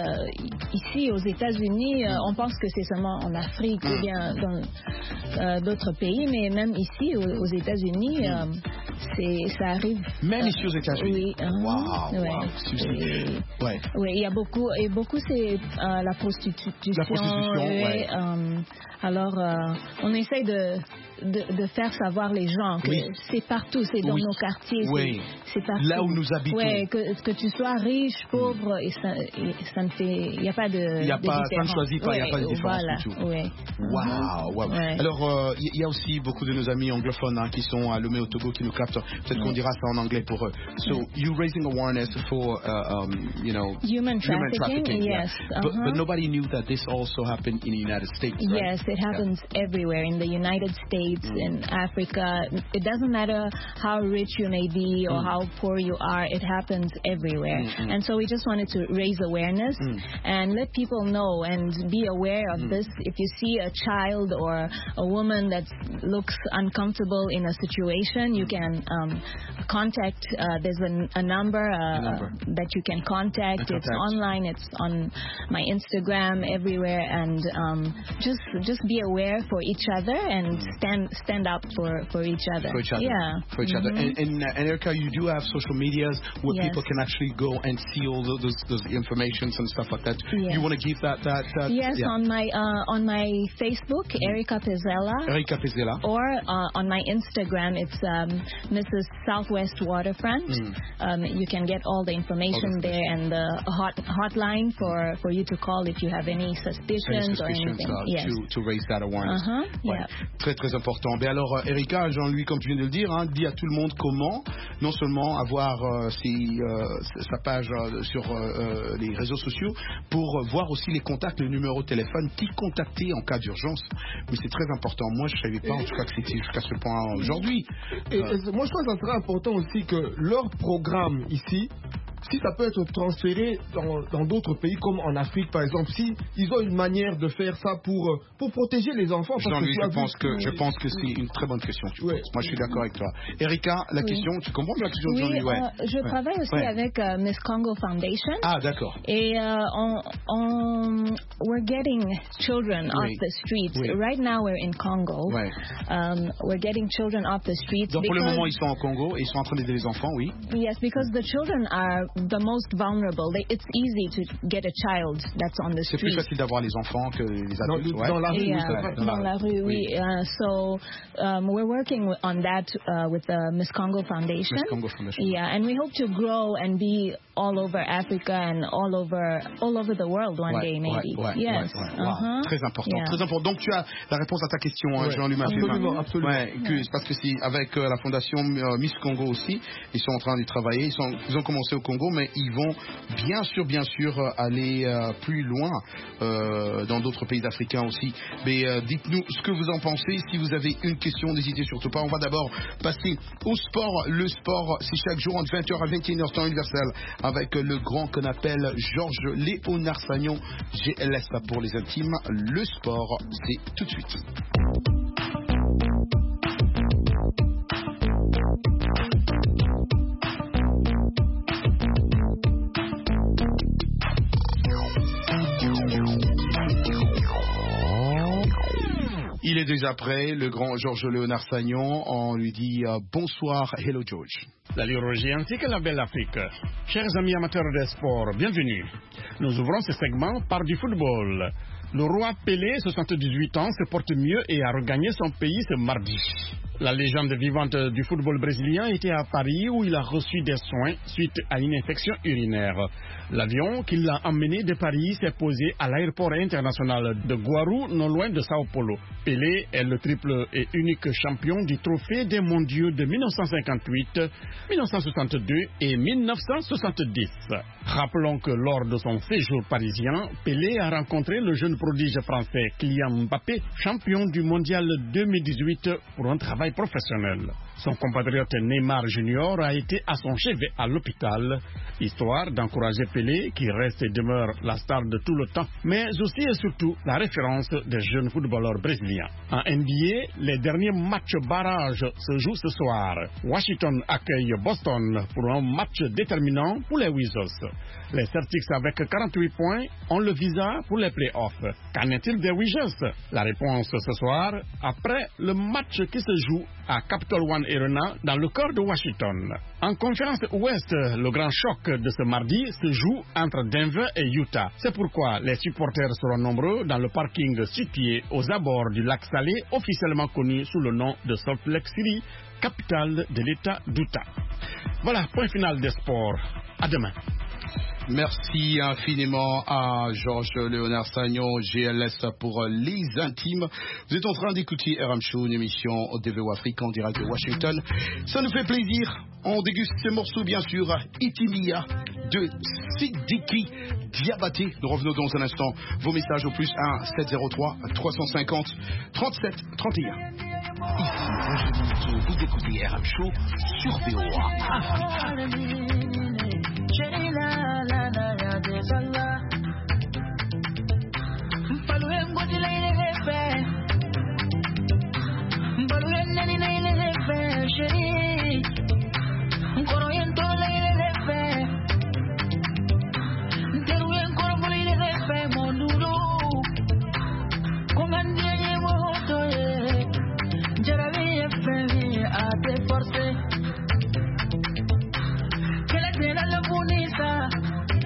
ici aux États-Unis, euh, on pense que c'est seulement en Afrique mm. ou bien dans euh, d'autres pays, mais même ici aux, aux États-Unis, mm. euh, c'est ça arrive. Même euh, ici aux États-Unis. Oui. Uh, wow, ouais. wow. Et, ouais. Oui, il y a beaucoup et beaucoup c'est euh, la prostitution. La prostitution. Et, ouais. euh, alors, euh, on essaye de, de, de faire savoir les gens que oui. c'est partout, c'est dans oui. nos quartiers, oui. c'est partout. Là où nous habitons. Ouais, que, que tu sois riche, pauvre, mm. et ça, et ça ne fait, il n'y a pas de, il y a de pas, différence. Ça ne choisit pas, il n'y ouais, a pas de différence voilà, du tout. Ouais. Wow, mm-hmm. wow. Ouais. Alors, il euh, y, y a aussi beaucoup de nos amis anglophones hein, qui sont à Lomé au Togo qui nous captent. Peut-être qu'on dira ça en anglais pour eux. So, you raising awareness for, uh, um, you know, human trafficking, human trafficking yes. Yeah. Uh-huh. But, but nobody knew that this also happened in the United States, right? Yes, it happens yeah. everywhere in the United States, mm. in Africa. It doesn't matter how rich you may be or mm. how poor you are, it happens everywhere. Mm-hmm. And so we just wanted to raise awareness mm. and let people know and be aware of mm. this. If you see a child or a woman that looks uncomfortable in a situation, you can um, contact, uh, there's a, a, number, uh, a number that you can contact. It's contact. Online, it's on my Instagram, everywhere, and um, just just be aware for each other and mm. stand stand up for, for each other. For each other. Yeah. For each mm-hmm. other. And, and, uh, and Erika, you do have social medias where yes. people can actually go and see all those those informations and stuff like that. Yes. You want to give that that? that yes, yeah. on my uh, on my Facebook, mm. Erika Pizella. Erika Pizella. Or uh, on my Instagram, it's um, Missus Southwest Waterfront. Mm. Um, you can get all the information all the there and the hot hotline for, for you to call if you have any suspicions, any suspicions or anything. Uh, yes. to, to raise that awareness. Uh-huh. Ouais. Yeah. Très très important. important. Mais alors, Erika, Jean-Louis, comme tu viens de le dire, hein, dis à tout le monde comment, non seulement avoir euh, ses, euh, sa page euh, sur euh, les réseaux sociaux, pour voir aussi les contacts, le numéro de téléphone, qui contacter en cas d'urgence. Mais c'est très important. Moi, je ne savais pas, en tout cas, que c'était jusqu'à ce point aujourd'hui. Et, euh, et moi, je pense que ça serait important aussi que leur programme ici, si ça peut être transféré dans d'autres pays comme en Afrique par exemple, si ils ont une manière de faire ça pour, pour protéger les enfants. Jean-Louis, je pense que, je pense que c'est une très bonne question. Tu ouais. Moi je suis d'accord avec toi. Erika, la oui. question, tu comprends la question de oui, Jean-Louis? Ouais. Euh, je ouais. travaille aussi ouais. avec uh, Miss Congo Foundation. Ah d'accord. Et uh, on, on, we're getting children oui. off the streets. Oui. Right now we're in Congo. Ouais. Um, we're getting children off the streets. Donc pour le moment ils sont en Congo et ils sont en train d'aider les enfants, oui. Yes, because the children are the most vulnerable. They, it's easy to get a child that's on the street. C'est plus facile d'avoir les enfants que les adultes. Dans, ouais. dans la rue, yeah, oui, dans, dans la rue, oui. oui. Uh, so um, we're working on that uh, with the Miss Congo Foundation. Miss Congo Foundation. Yeah, and we hope to grow and be all over Africa and all over all over the world one ouais, day maybe. Ouais, ouais, yes. Ouais, ouais. Uh-huh. Wow. Très important, yeah. très important. Donc tu as la réponse à ta question, ouais. Jean-Louis Martin. Absolument, absolument. Ouais, que, ouais. Parce que c'est avec euh, la fondation euh, Miss Congo aussi, ils sont en train de travailler. Ils, sont, ils ont commencé au Congo, mais ils vont bien sûr, bien sûr, euh, aller euh, plus loin euh, dans d'autres pays africains aussi. Mais euh, dites-nous ce que vous en pensez. Si vous avez une question, n'hésitez surtout pas. On va d'abord passer au sport. Le sport, c'est chaque jour entre vingt heures à vingt et une heures temps universel avec le grand qu'on appelle Georges Léonard Sagnon. G L S pour les intimes. Le sport, c'est tout de suite. Il est déjà prêt, le grand Georges Léonard Sagnon. On lui dit euh, bonsoir, hello George. Salut Roger, ainsi que la belle Afrique. Chers amis amateurs de sport, bienvenue. Nous ouvrons ce segment par du football. Le roi Pelé, soixante-dix-huit ans, se porte mieux et a regagné son pays ce mardi. La légende vivante du football brésilien était à Paris où il a reçu des soins suite à une infection urinaire. L'avion qui l'a emmené de Paris s'est posé à l'aéroport international de Guarulhos, non loin de Sao Paulo. Pelé est le triple et unique champion du trophée des mondiaux de mille neuf cent cinquante-huit, mille neuf cent soixante-deux et mille neuf cent soixante-dix. Rappelons que lors de son séjour parisien, Pelé a rencontré le jeune prodige français Kylian Mbappé, champion du mondial deux mille dix-huit, pour un travail professionnel. Son compatriote Neymar Junior a été à son chevet à l'hôpital, histoire d'encourager Pelé, qui reste et demeure la star de tout le temps, mais aussi et surtout la référence des jeunes footballeurs brésiliens. En N B A, les derniers matchs barrages se jouent ce soir. Washington accueille Boston pour un match déterminant pour les Wizards. Les Celtics avec quarante-huit points ont le visa pour les playoffs. Qu'en est-il des Wizards? La réponse ce soir, après le match qui se joue à Capital One Arena dans le cœur de Washington. En conférence Ouest, le grand choc de ce mardi se joue entre Denver et Utah. C'est pourquoi les supporters seront nombreux dans le parking situé aux abords du lac Salé, officiellement connu sous le nom de Salt Lake City, capitale de l'État d'Utah. Voilà, point final des sports. À demain. Merci infiniment à Georges Léonard Sagnon, G L S pour les intimes. Vous êtes en train d'écouter R M Show, une émission au D V O Afrique en direct de Washington. Ça nous fait plaisir. On déguste ce morceau, bien sûr, Itimia de Sidiki Diabaté. Nous revenons dans un instant. Vos messages au plus un sept zéro trois trois cent cinquante trente-sept trente et un. Ici, Roger Monteau, vous écoutez R M Show sur V O A Afrique. Que le tiene la bonita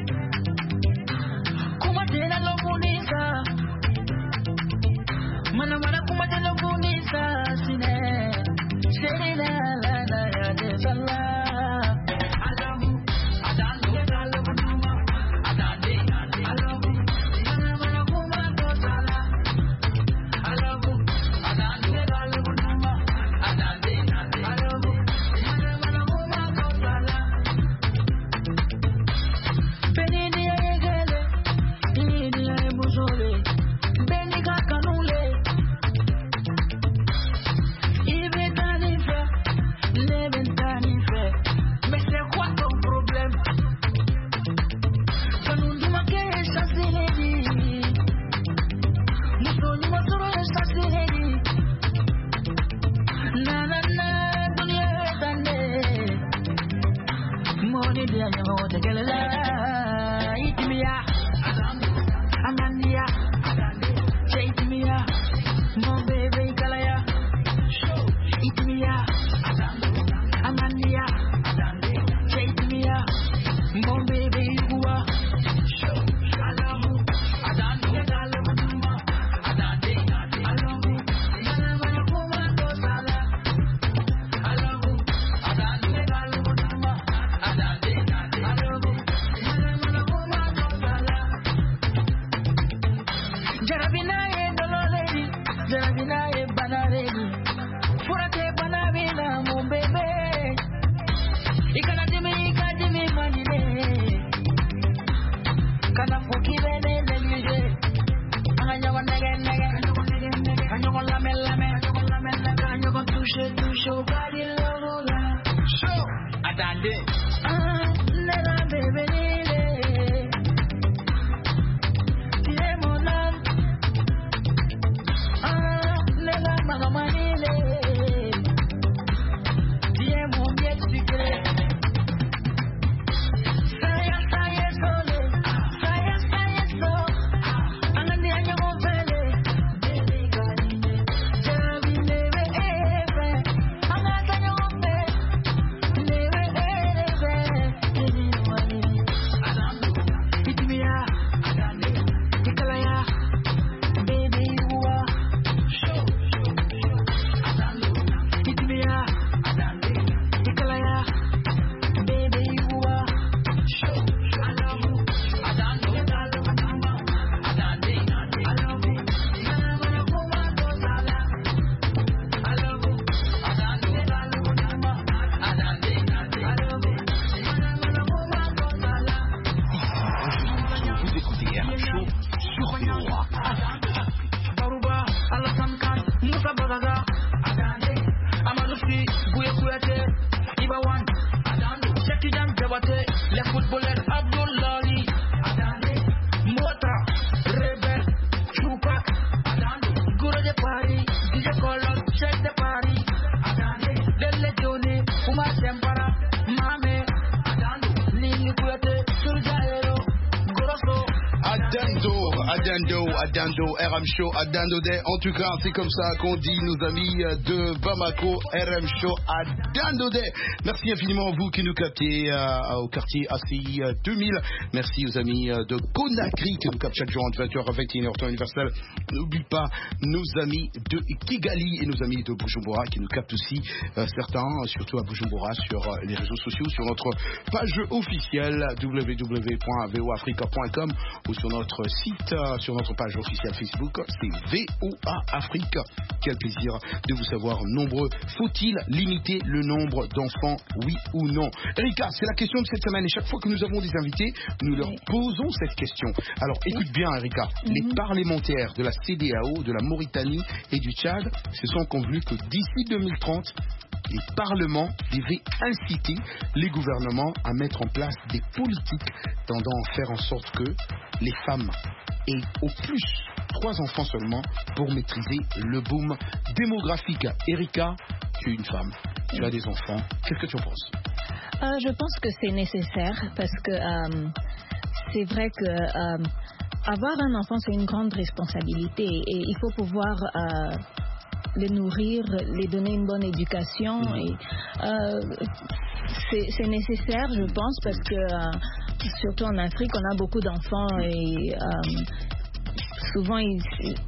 Adando, R M Show, Adando Day. En tout cas, c'est comme ça qu'on dit, nos amis de Bamako, R M Show, Adando Day. Merci infiniment à vous qui nous captez euh, au quartier A C I deux mille. Merci aux amis de Conakry qui nous captent chaque jour entre vingt heures à vingt et une heures temps universel. N'oublie pas nos amis de Kigali et nos amis de Bujumbura qui nous captent aussi, euh, certains, surtout à Bujumbura, sur euh, les réseaux sociaux, sur notre page officielle w w w point v o africa point com ou sur notre site, euh, sur notre page officielle Facebook, c'est V O A Afrique. Quel plaisir de vous savoir nombreux. Faut-il limiter le nombre d'enfants, oui ou non? Erika, c'est la question de cette semaine et chaque fois que nous avons des invités, nous leur posons cette question. Alors écoute bien Erika, mm-hmm. les parlementaires de la C D A O, de la Mauritanie et du Tchad se sont convenus que d'ici deux mille trente, les parlements devaient inciter les gouvernements à mettre en place des politiques tendant à faire en sorte que les femmes aient au plus trois enfants seulement pour maîtriser le boom démographique. Erika, tu es une femme, tu as des enfants, qu'est-ce que tu en penses? euh, Je pense que c'est nécessaire parce que euh, c'est vrai que euh, avoir un enfant c'est une grande responsabilité et il faut pouvoir euh, les nourrir, les donner une bonne éducation. Mmh. Et, euh, c'est, c'est nécessaire, je pense, parce que euh, surtout en Afrique, on a beaucoup d'enfants et euh, souvent ils,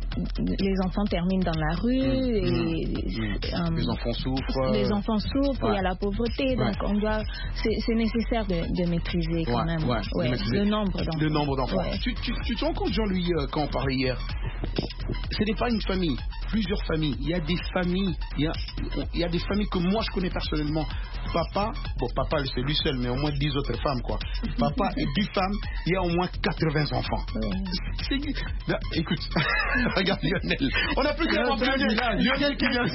les enfants terminent dans la rue et mmh. euh, les enfants souffrent. Les enfants souffrent, ouais. Il y a la pauvreté, donc ouais. on doit. C'est, c'est nécessaire de, de maîtriser quand ouais, même ouais, ouais, maîtriser le nombre d'enfants. Le nombre d'enfants. Ouais. Tu, tu, tu te rends compte, Jean-Louis, euh, quand on parlait hier, ce n'est pas une famille, plusieurs familles. Il y a des familles, il y a, il y a des familles que moi je connais personnellement. Papa, bon papa c'est lui seul, mais au moins dix autres femmes quoi. Papa et dix femmes, il y a au moins quatre-vingts enfants. C'est, là, écoute, regarde Lionel, on n'a plus qu'à voir Lionel, Lionel qui vient.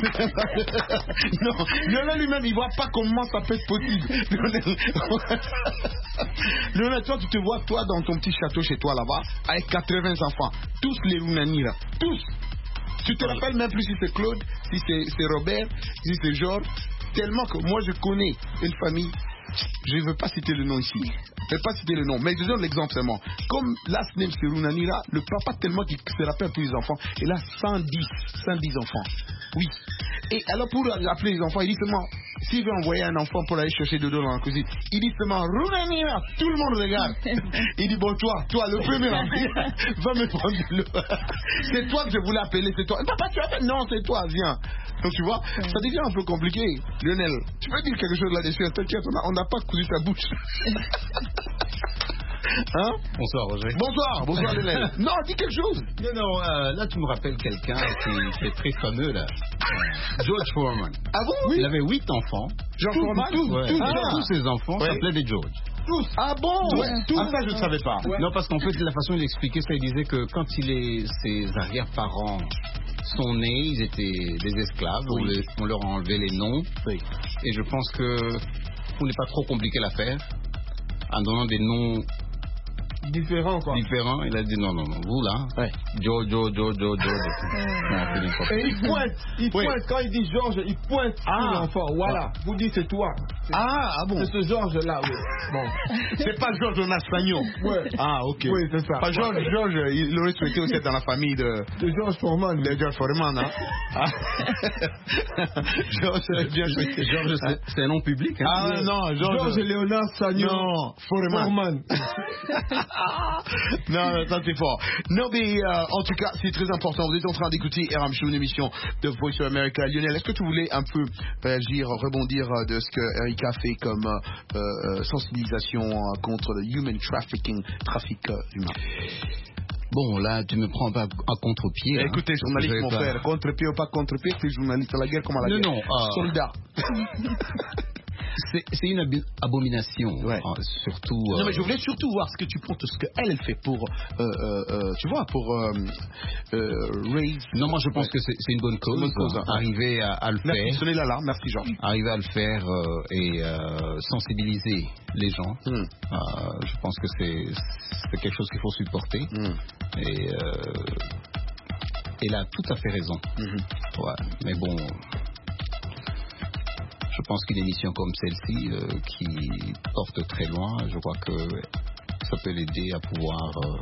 Non, Lionel lui-même il voit pas comment ça peut être possible. Lionel, Lionel, toi tu te vois toi dans ton petit château chez toi là-bas avec quatre-vingts enfants, tous les Lounani là, tous. Tu te rappelles même plus si c'est Claude, si c'est, c'est Robert, si c'est Georges. Tellement que moi je connais une famille, je ne veux pas citer le nom ici, je ne vais pas citer le nom, mais je donne l'exemple seulement. Comme last name c'est Runanira, le papa tellement qu'il se rappelle tous les enfants, il a cent dix enfants. Oui. Et alors pour appeler les enfants, il dit seulement, s'il veut envoyer un enfant pour aller chercher de l'eau dans la cuisine, il dit seulement Runanira, tout le monde regarde. Il dit bon toi, toi le premier enfant, va me prendre de l'eau. C'est toi que je voulais appeler, c'est toi. Papa tu appelles? Non c'est toi, viens. Donc tu vois, ouais. Ça devient un peu compliqué. Lionel, tu peux dire quelque chose là-dessus? T'inquiète, on n'a pas cousu ta bouche. Hein? Bonsoir Roger. Bonsoir, bonsoir Lionel. Non, dis quelque chose. Non, non, euh, là tu me rappelles quelqu'un qui est très fameux là. George Foreman. Ah bon? Oui. Il avait huit enfants. George Foreman? Tous, ouais. tous, ah. tous ses enfants ouais. s'appelaient des George. Tous. Ah bon? Ouais. Tous. Ah ça je ne savais pas. Ouais. Non parce qu'en fait la façon dont il expliquait ça, il disait que quand il est, ses arrière-parents sont nés, ils étaient des esclaves, oui. on, les, on leur a enlevé les noms. Oui. Et je pense que pour ne pas trop compliquer l'affaire, en donnant des noms différents, quoi. Différents, il a dit non, non, non, vous là, ouais. Joe, Joe, Joe, Joe, Joe. Et il pointe, il pointe, oui. Quand il dit Georges, il pointe ah. sur l'enfant. Voilà, ah. Vous dites c'est toi. Ah, ah bon. C'est ce Georges-là, oui. Bon. C'est pas Georges Nassagnon. Ouais. Ah, ok. Oui, c'est ça. Pas Georges, Georges, il aurait souhaité aussi être dans la famille de. De Georges Foreman. De Georges Foreman, hein. Ah. Georges, bien souhaité. Georges, c'est un nom public, hein. Ah, oui. Non, Georges. Georges Léonard Sagnon. Non, Foreman. Non, ça c'est fort. Non, mais euh, en tout cas, c'est très important. Vous êtes en train d'écouter R M Show, une émission de Voice of America. Lionel, est-ce que tu voulais un peu réagir, rebondir de ce que Erika fait comme euh, euh, sensibilisation contre le human trafficking, trafic humain? Bon, là, tu me prends pas à contre-pied. Écoutez, hein. journaliste, mon pas... frère, contre-pied ou pas contre-pied, c'est journaliste à la guerre comme à la non, guerre. Non, non. Euh... Soldat. C'est une ab abomination, ouais. hein, surtout. Non, euh... mais je voulais surtout voir ce que tu penses, ce qu'elle elle fait pour, euh, euh, tu vois, pour euh, euh, raise. Non, moi je pense ouais. que c'est une bonne cause. Une bonne cause hein. Arriver à, à le merci, faire. Merci, là, là. Merci, Georges. Arriver à le faire euh, et euh, sensibiliser les gens. Mm. Euh, je pense que c'est quelque chose qu'il faut supporter. Mm. Et euh, elle a tout à fait raison. Mm-hmm. Ouais, mais bon. Je pense qu'une émission comme celle-ci, euh, qui porte très loin, je crois que ça peut l'aider à pouvoir euh,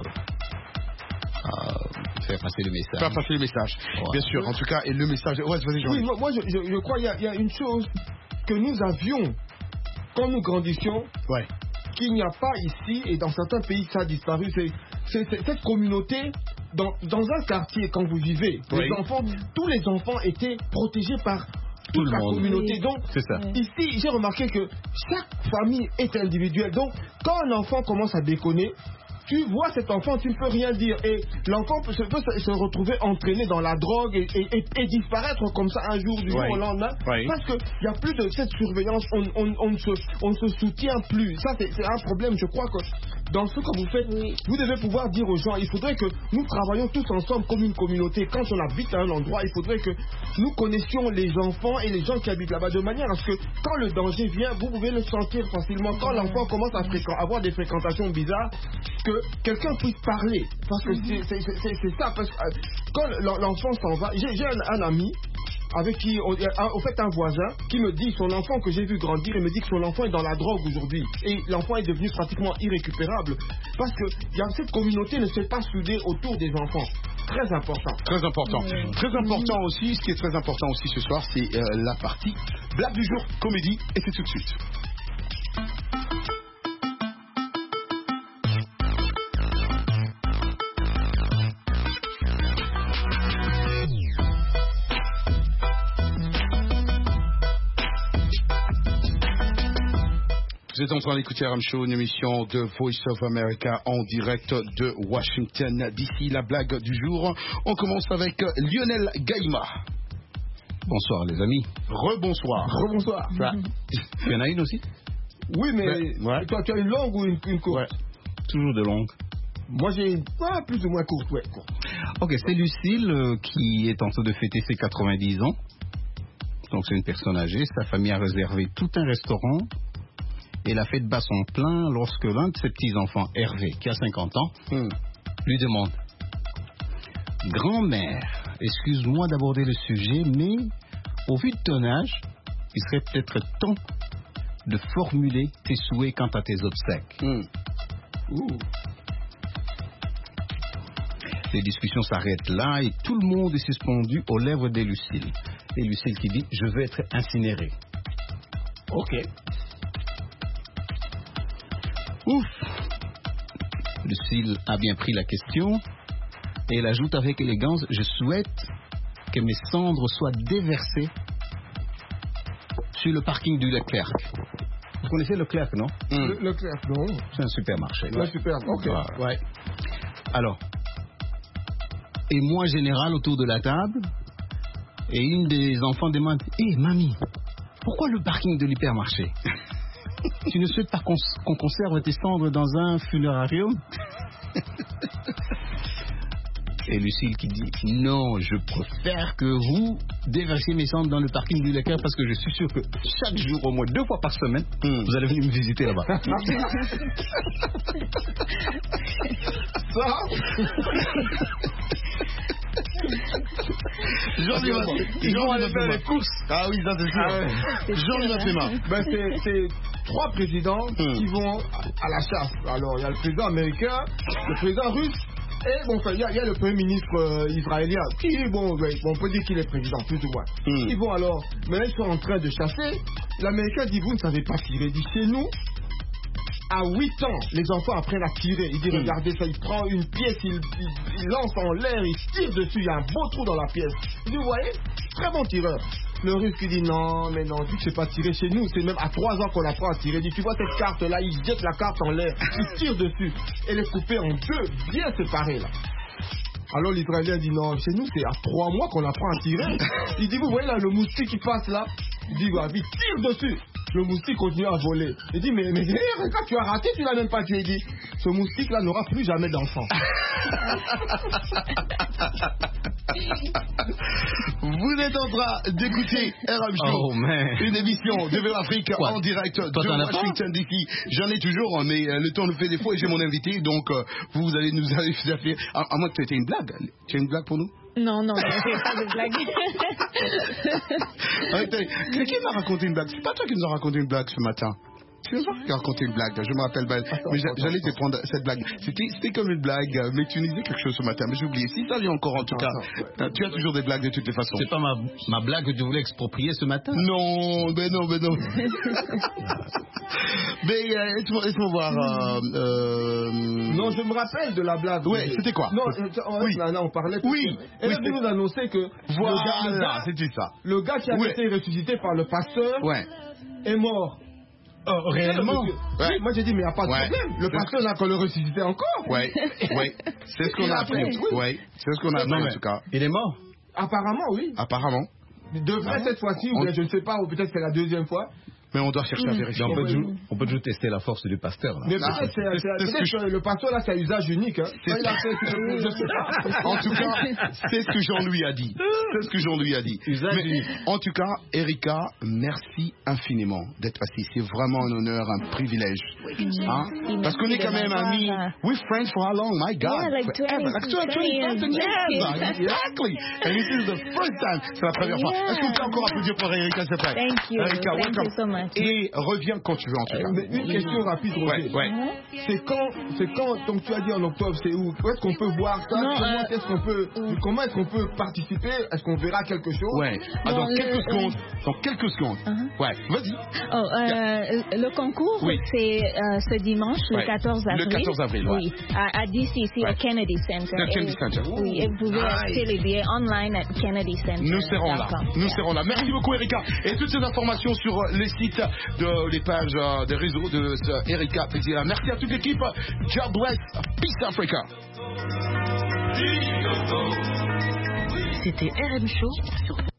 à faire passer le message. Faire passer le message, ouais. Bien sûr. En tout cas, et le message. Ouais, vas-y, Jean. Oui, moi, moi je, je, je crois qu'il y, y a une chose que nous avions quand nous grandissions, ouais. qu'il n'y a pas ici, et dans certains pays ça a disparu. C'est cette communauté. Dans, dans un quartier, quand vous vivez, oui. les enfants, tous les enfants étaient protégés par tout toute le la monde. communauté. Donc, ça. Ici, j'ai remarqué que chaque famille est individuelle. Donc, quand un enfant commence à déconner, tu vois cet enfant, tu ne peux rien dire. Et l'enfant peut, peut se, se retrouver entraîné dans la drogue et, et, et, et disparaître comme ça un jour, du jour oui. au lendemain. Oui. Parce qu'il n'y a plus de cette surveillance, on, on, on, ne, se, on ne se soutient plus. Ça, c'est un problème. Je crois que dans ce que vous faites, oui. vous devez pouvoir dire aux gens, il faudrait que nous travaillions tous ensemble comme une communauté. Quand on habite à un endroit, il faudrait que nous connaissions les enfants et les gens qui habitent là-bas de manière à ce que quand le danger vient, vous pouvez le sentir facilement. Quand l'enfant commence à avoir des fréquentations bizarres, que quelqu'un puisse parler. Parce que c'est ça. Parce que euh, quand l'enfant s'en va, j'ai un, un ami avec qui, au fait un voisin, qui me dit, son enfant que j'ai vu grandir, il me dit que son enfant est dans la drogue aujourd'hui. Et l'enfant est devenu pratiquement irrécupérable. Parce que y a, cette communauté ne s'est pas soudée autour des enfants. Très important. Très important. Oui. Très important aussi, ce qui est très important aussi ce soir, c'est euh, la partie blague du jour, comédie, et c'est tout de suite. Vous êtes en train d'écouter R M Show, une émission de Voice of America en direct de Washington D C. La blague du jour, on commence avec Lionel Gaïma. Bonsoir les amis. Rebonsoir. Rebonsoir. Il y en a une aussi? Oui, mais ouais. Toi tu as une longue ou une, une courte? Ouais. Toujours de longue. Moi j'ai une ah, plus ou moins courte, ouais. Courte. Ok, c'est Lucille euh, qui est en train de fêter ses quatre-vingt-dix ans. Donc c'est une personne âgée. Sa famille a réservé tout un restaurant. Et la fête bat son plein lorsque l'un de ses petits-enfants, Hervé, qui a cinquante ans, mm. lui demande « Grand-mère, excuse-moi d'aborder le sujet, mais au vu de ton âge, il serait peut-être temps de formuler tes souhaits quant à tes obsèques. Mm. » Ouh. Les discussions s'arrêtent là et tout le monde est suspendu aux lèvres de Lucille. Et Lucille qui dit « Je veux être incinérée. » Ok. Ouf! Lucille a bien pris la question et elle ajoute avec élégance, je souhaite que mes cendres soient déversées sur le parking du Leclerc. Vous connaissez Leclerc, non? mm. Le, Leclerc, non. C'est un supermarché. Ouais, super, ok. Ouais. ouais. Alors, et moi, général, autour de la table, et une des enfants demande, hé, hey, mamie, pourquoi le parking de l'hypermarché? Tu ne souhaites pas qu'on qu'on conserve tes cendres dans un funérarium? Et Lucille qui dit non, je préfère que vous déversiez mes cendres dans le parking du Leclerc parce que je suis sûr que chaque jour, au moins deux fois par semaine, mm. vous allez venir me visiter là-bas. Ça Jean-Louis Ils vont aller faire les courses. Ah oui, ça c'est sûr. Ah ouais. Jean-Louis Massema. Ben c'est, c'est trois présidents hmm. qui vont à la chasse. Alors il y a le président américain, le président russe et bon, il y, y a le premier ministre euh, israélien qui, bon, ben, on peut dire qu'il est président, plus ou moins. Hmm. Ils vont alors, mais ils sont en train de chasser. L'Américain dit, vous ne savez pas tirer. Il dit, chez nous, à huit ans, les enfants apprennent à tirer. Il dit, mmh. regardez ça, il prend une pièce, il, il, il lance en l'air, il tire dessus, il y a un beau trou dans la pièce. Il dit, vous voyez, très bon tireur. Le Russe qui dit, non, mais non, dit que c'est pas tiré chez nous, c'est même à trois ans qu'on apprend à tirer. Il dit, tu vois cette carte-là, il jette la carte en l'air, il tire dessus. Elle est coupée en deux, bien séparée là. Alors l'Israélien dit non, chez nous c'est à trois mois qu'on apprend à tirer. Il dit, vous voyez là le moustique qui passe là. Il dit, ouais, il tire dessus. Le moustique continue à voler. Il dit, mais, mais quand tu as raté, tu l'as même pas tué. Il dit, ce moustique là n'aura plus jamais d'enfant. Vous êtes en train d'écouter R M Show, oh, une émission de V O Afrique Quoi? en direct Toi, de Washington D C. J'en ai toujours, mais euh, le temps nous fait défaut et j'ai mon invité, donc euh, vous allez nous avez fait. À, à moins que tu aies une blague. Tu as une blague pour nous? Non, non, je n'ai pas de blague. Qui m'a raconté une blague? C'est pas toi qui nous as raconté une blague ce matin? Tu m'as raconté une blague, je me rappelle bien. Mais j'allais te prendre cette blague. C'était, c'était comme une blague, mais tu nous disais quelque chose ce matin. Mais j'ai oublié. Si ça vient encore, en tout cas, tu as toujours des blagues de toutes les façons. C'est pas ma, ma blague que tu voulais exproprier ce matin? Non, ben non, ben non. Mais euh, laisse-moi, laisse-moi voir. Euh, euh... Non, je me rappelle de la blague. Ouais, c'était quoi? Non, en oui. Là, là, on parlait. Oui. Et là, oui, vous nous annoncez que voilà, le gars, c'était ça. Le gars qui a ouais. été ressuscité par le pasteur ouais. est mort. Oh, réellement ouais. Oui, moi j'ai dit, mais il n'y a pas de ouais. problème. Le pasteur n'a qu'à le ressusciter encore. Oui, oui. C'est ce qu'on a appris. Oui, oui. C'est ce qu'on a appris en tout cas. Il est mort? Apparemment, oui. Apparemment. Il devrait cette fois-ci, ou bien je ne sais pas, ou peut-être c'est la deuxième fois. Mais on doit chercher à vérifier. On peut, toujours, on peut toujours tester la force du pasteur. Là. Mais peut-être ah, c'est, c'est, c'est, peut-être que le pasteur là, c'est un usage unique. Hein. C'est il a fait, je sais pas. En tout cas, c'est ce que Jean-Louis a dit. C'est ce que Jean-Louis a dit. Usage Mais, unique. En tout cas, Erika, merci infiniment d'être assise. C'est vraiment un honneur, un privilège. Hein? Parce qu'on est quand même amis. We're friends for how long? My God. Yeah, like forever. Like twenty something years. Exactly. And this is the first time. C'est la première fois. Est-ce qu'on peut encore applaudir pour Erika, s'il te plaît? Thank you. Erika, Thank welcome. you so much. Et reviens quand tu veux en tout cas. Mais une question rapide, Roger. Ouais, ouais. C'est quand, c'est quand, donc tu as dit en octobre, c'est où? Où est-ce qu'on peut voir ça? Non, comment, euh, est-ce qu'on peut, euh, comment est-ce qu'on peut participer? Est-ce qu'on verra quelque chose? Ouais. Ah, non, dans le, quelques secondes. Euh, dans quelques secondes. Uh-huh. Ouais. Vas-y. Oh, euh, le concours, oui. c'est euh, ce dimanche, le ouais. quatorze avril. Le quatorze avril, ouais. Oui. À, à D C, ici, ouais. au Kennedy Center. Le Kennedy Center. Et, oui, et vous pouvez nice. acheter les billets online à Kennedy Center. Nous serons là. Nous yeah. serons là. Merci beaucoup, Erika. Et toutes ces informations sur les sites de les pages euh, des réseaux de uh, Erika Pézia. Merci à toute l'équipe. God bless. Peace Africa. C'était R M Show sur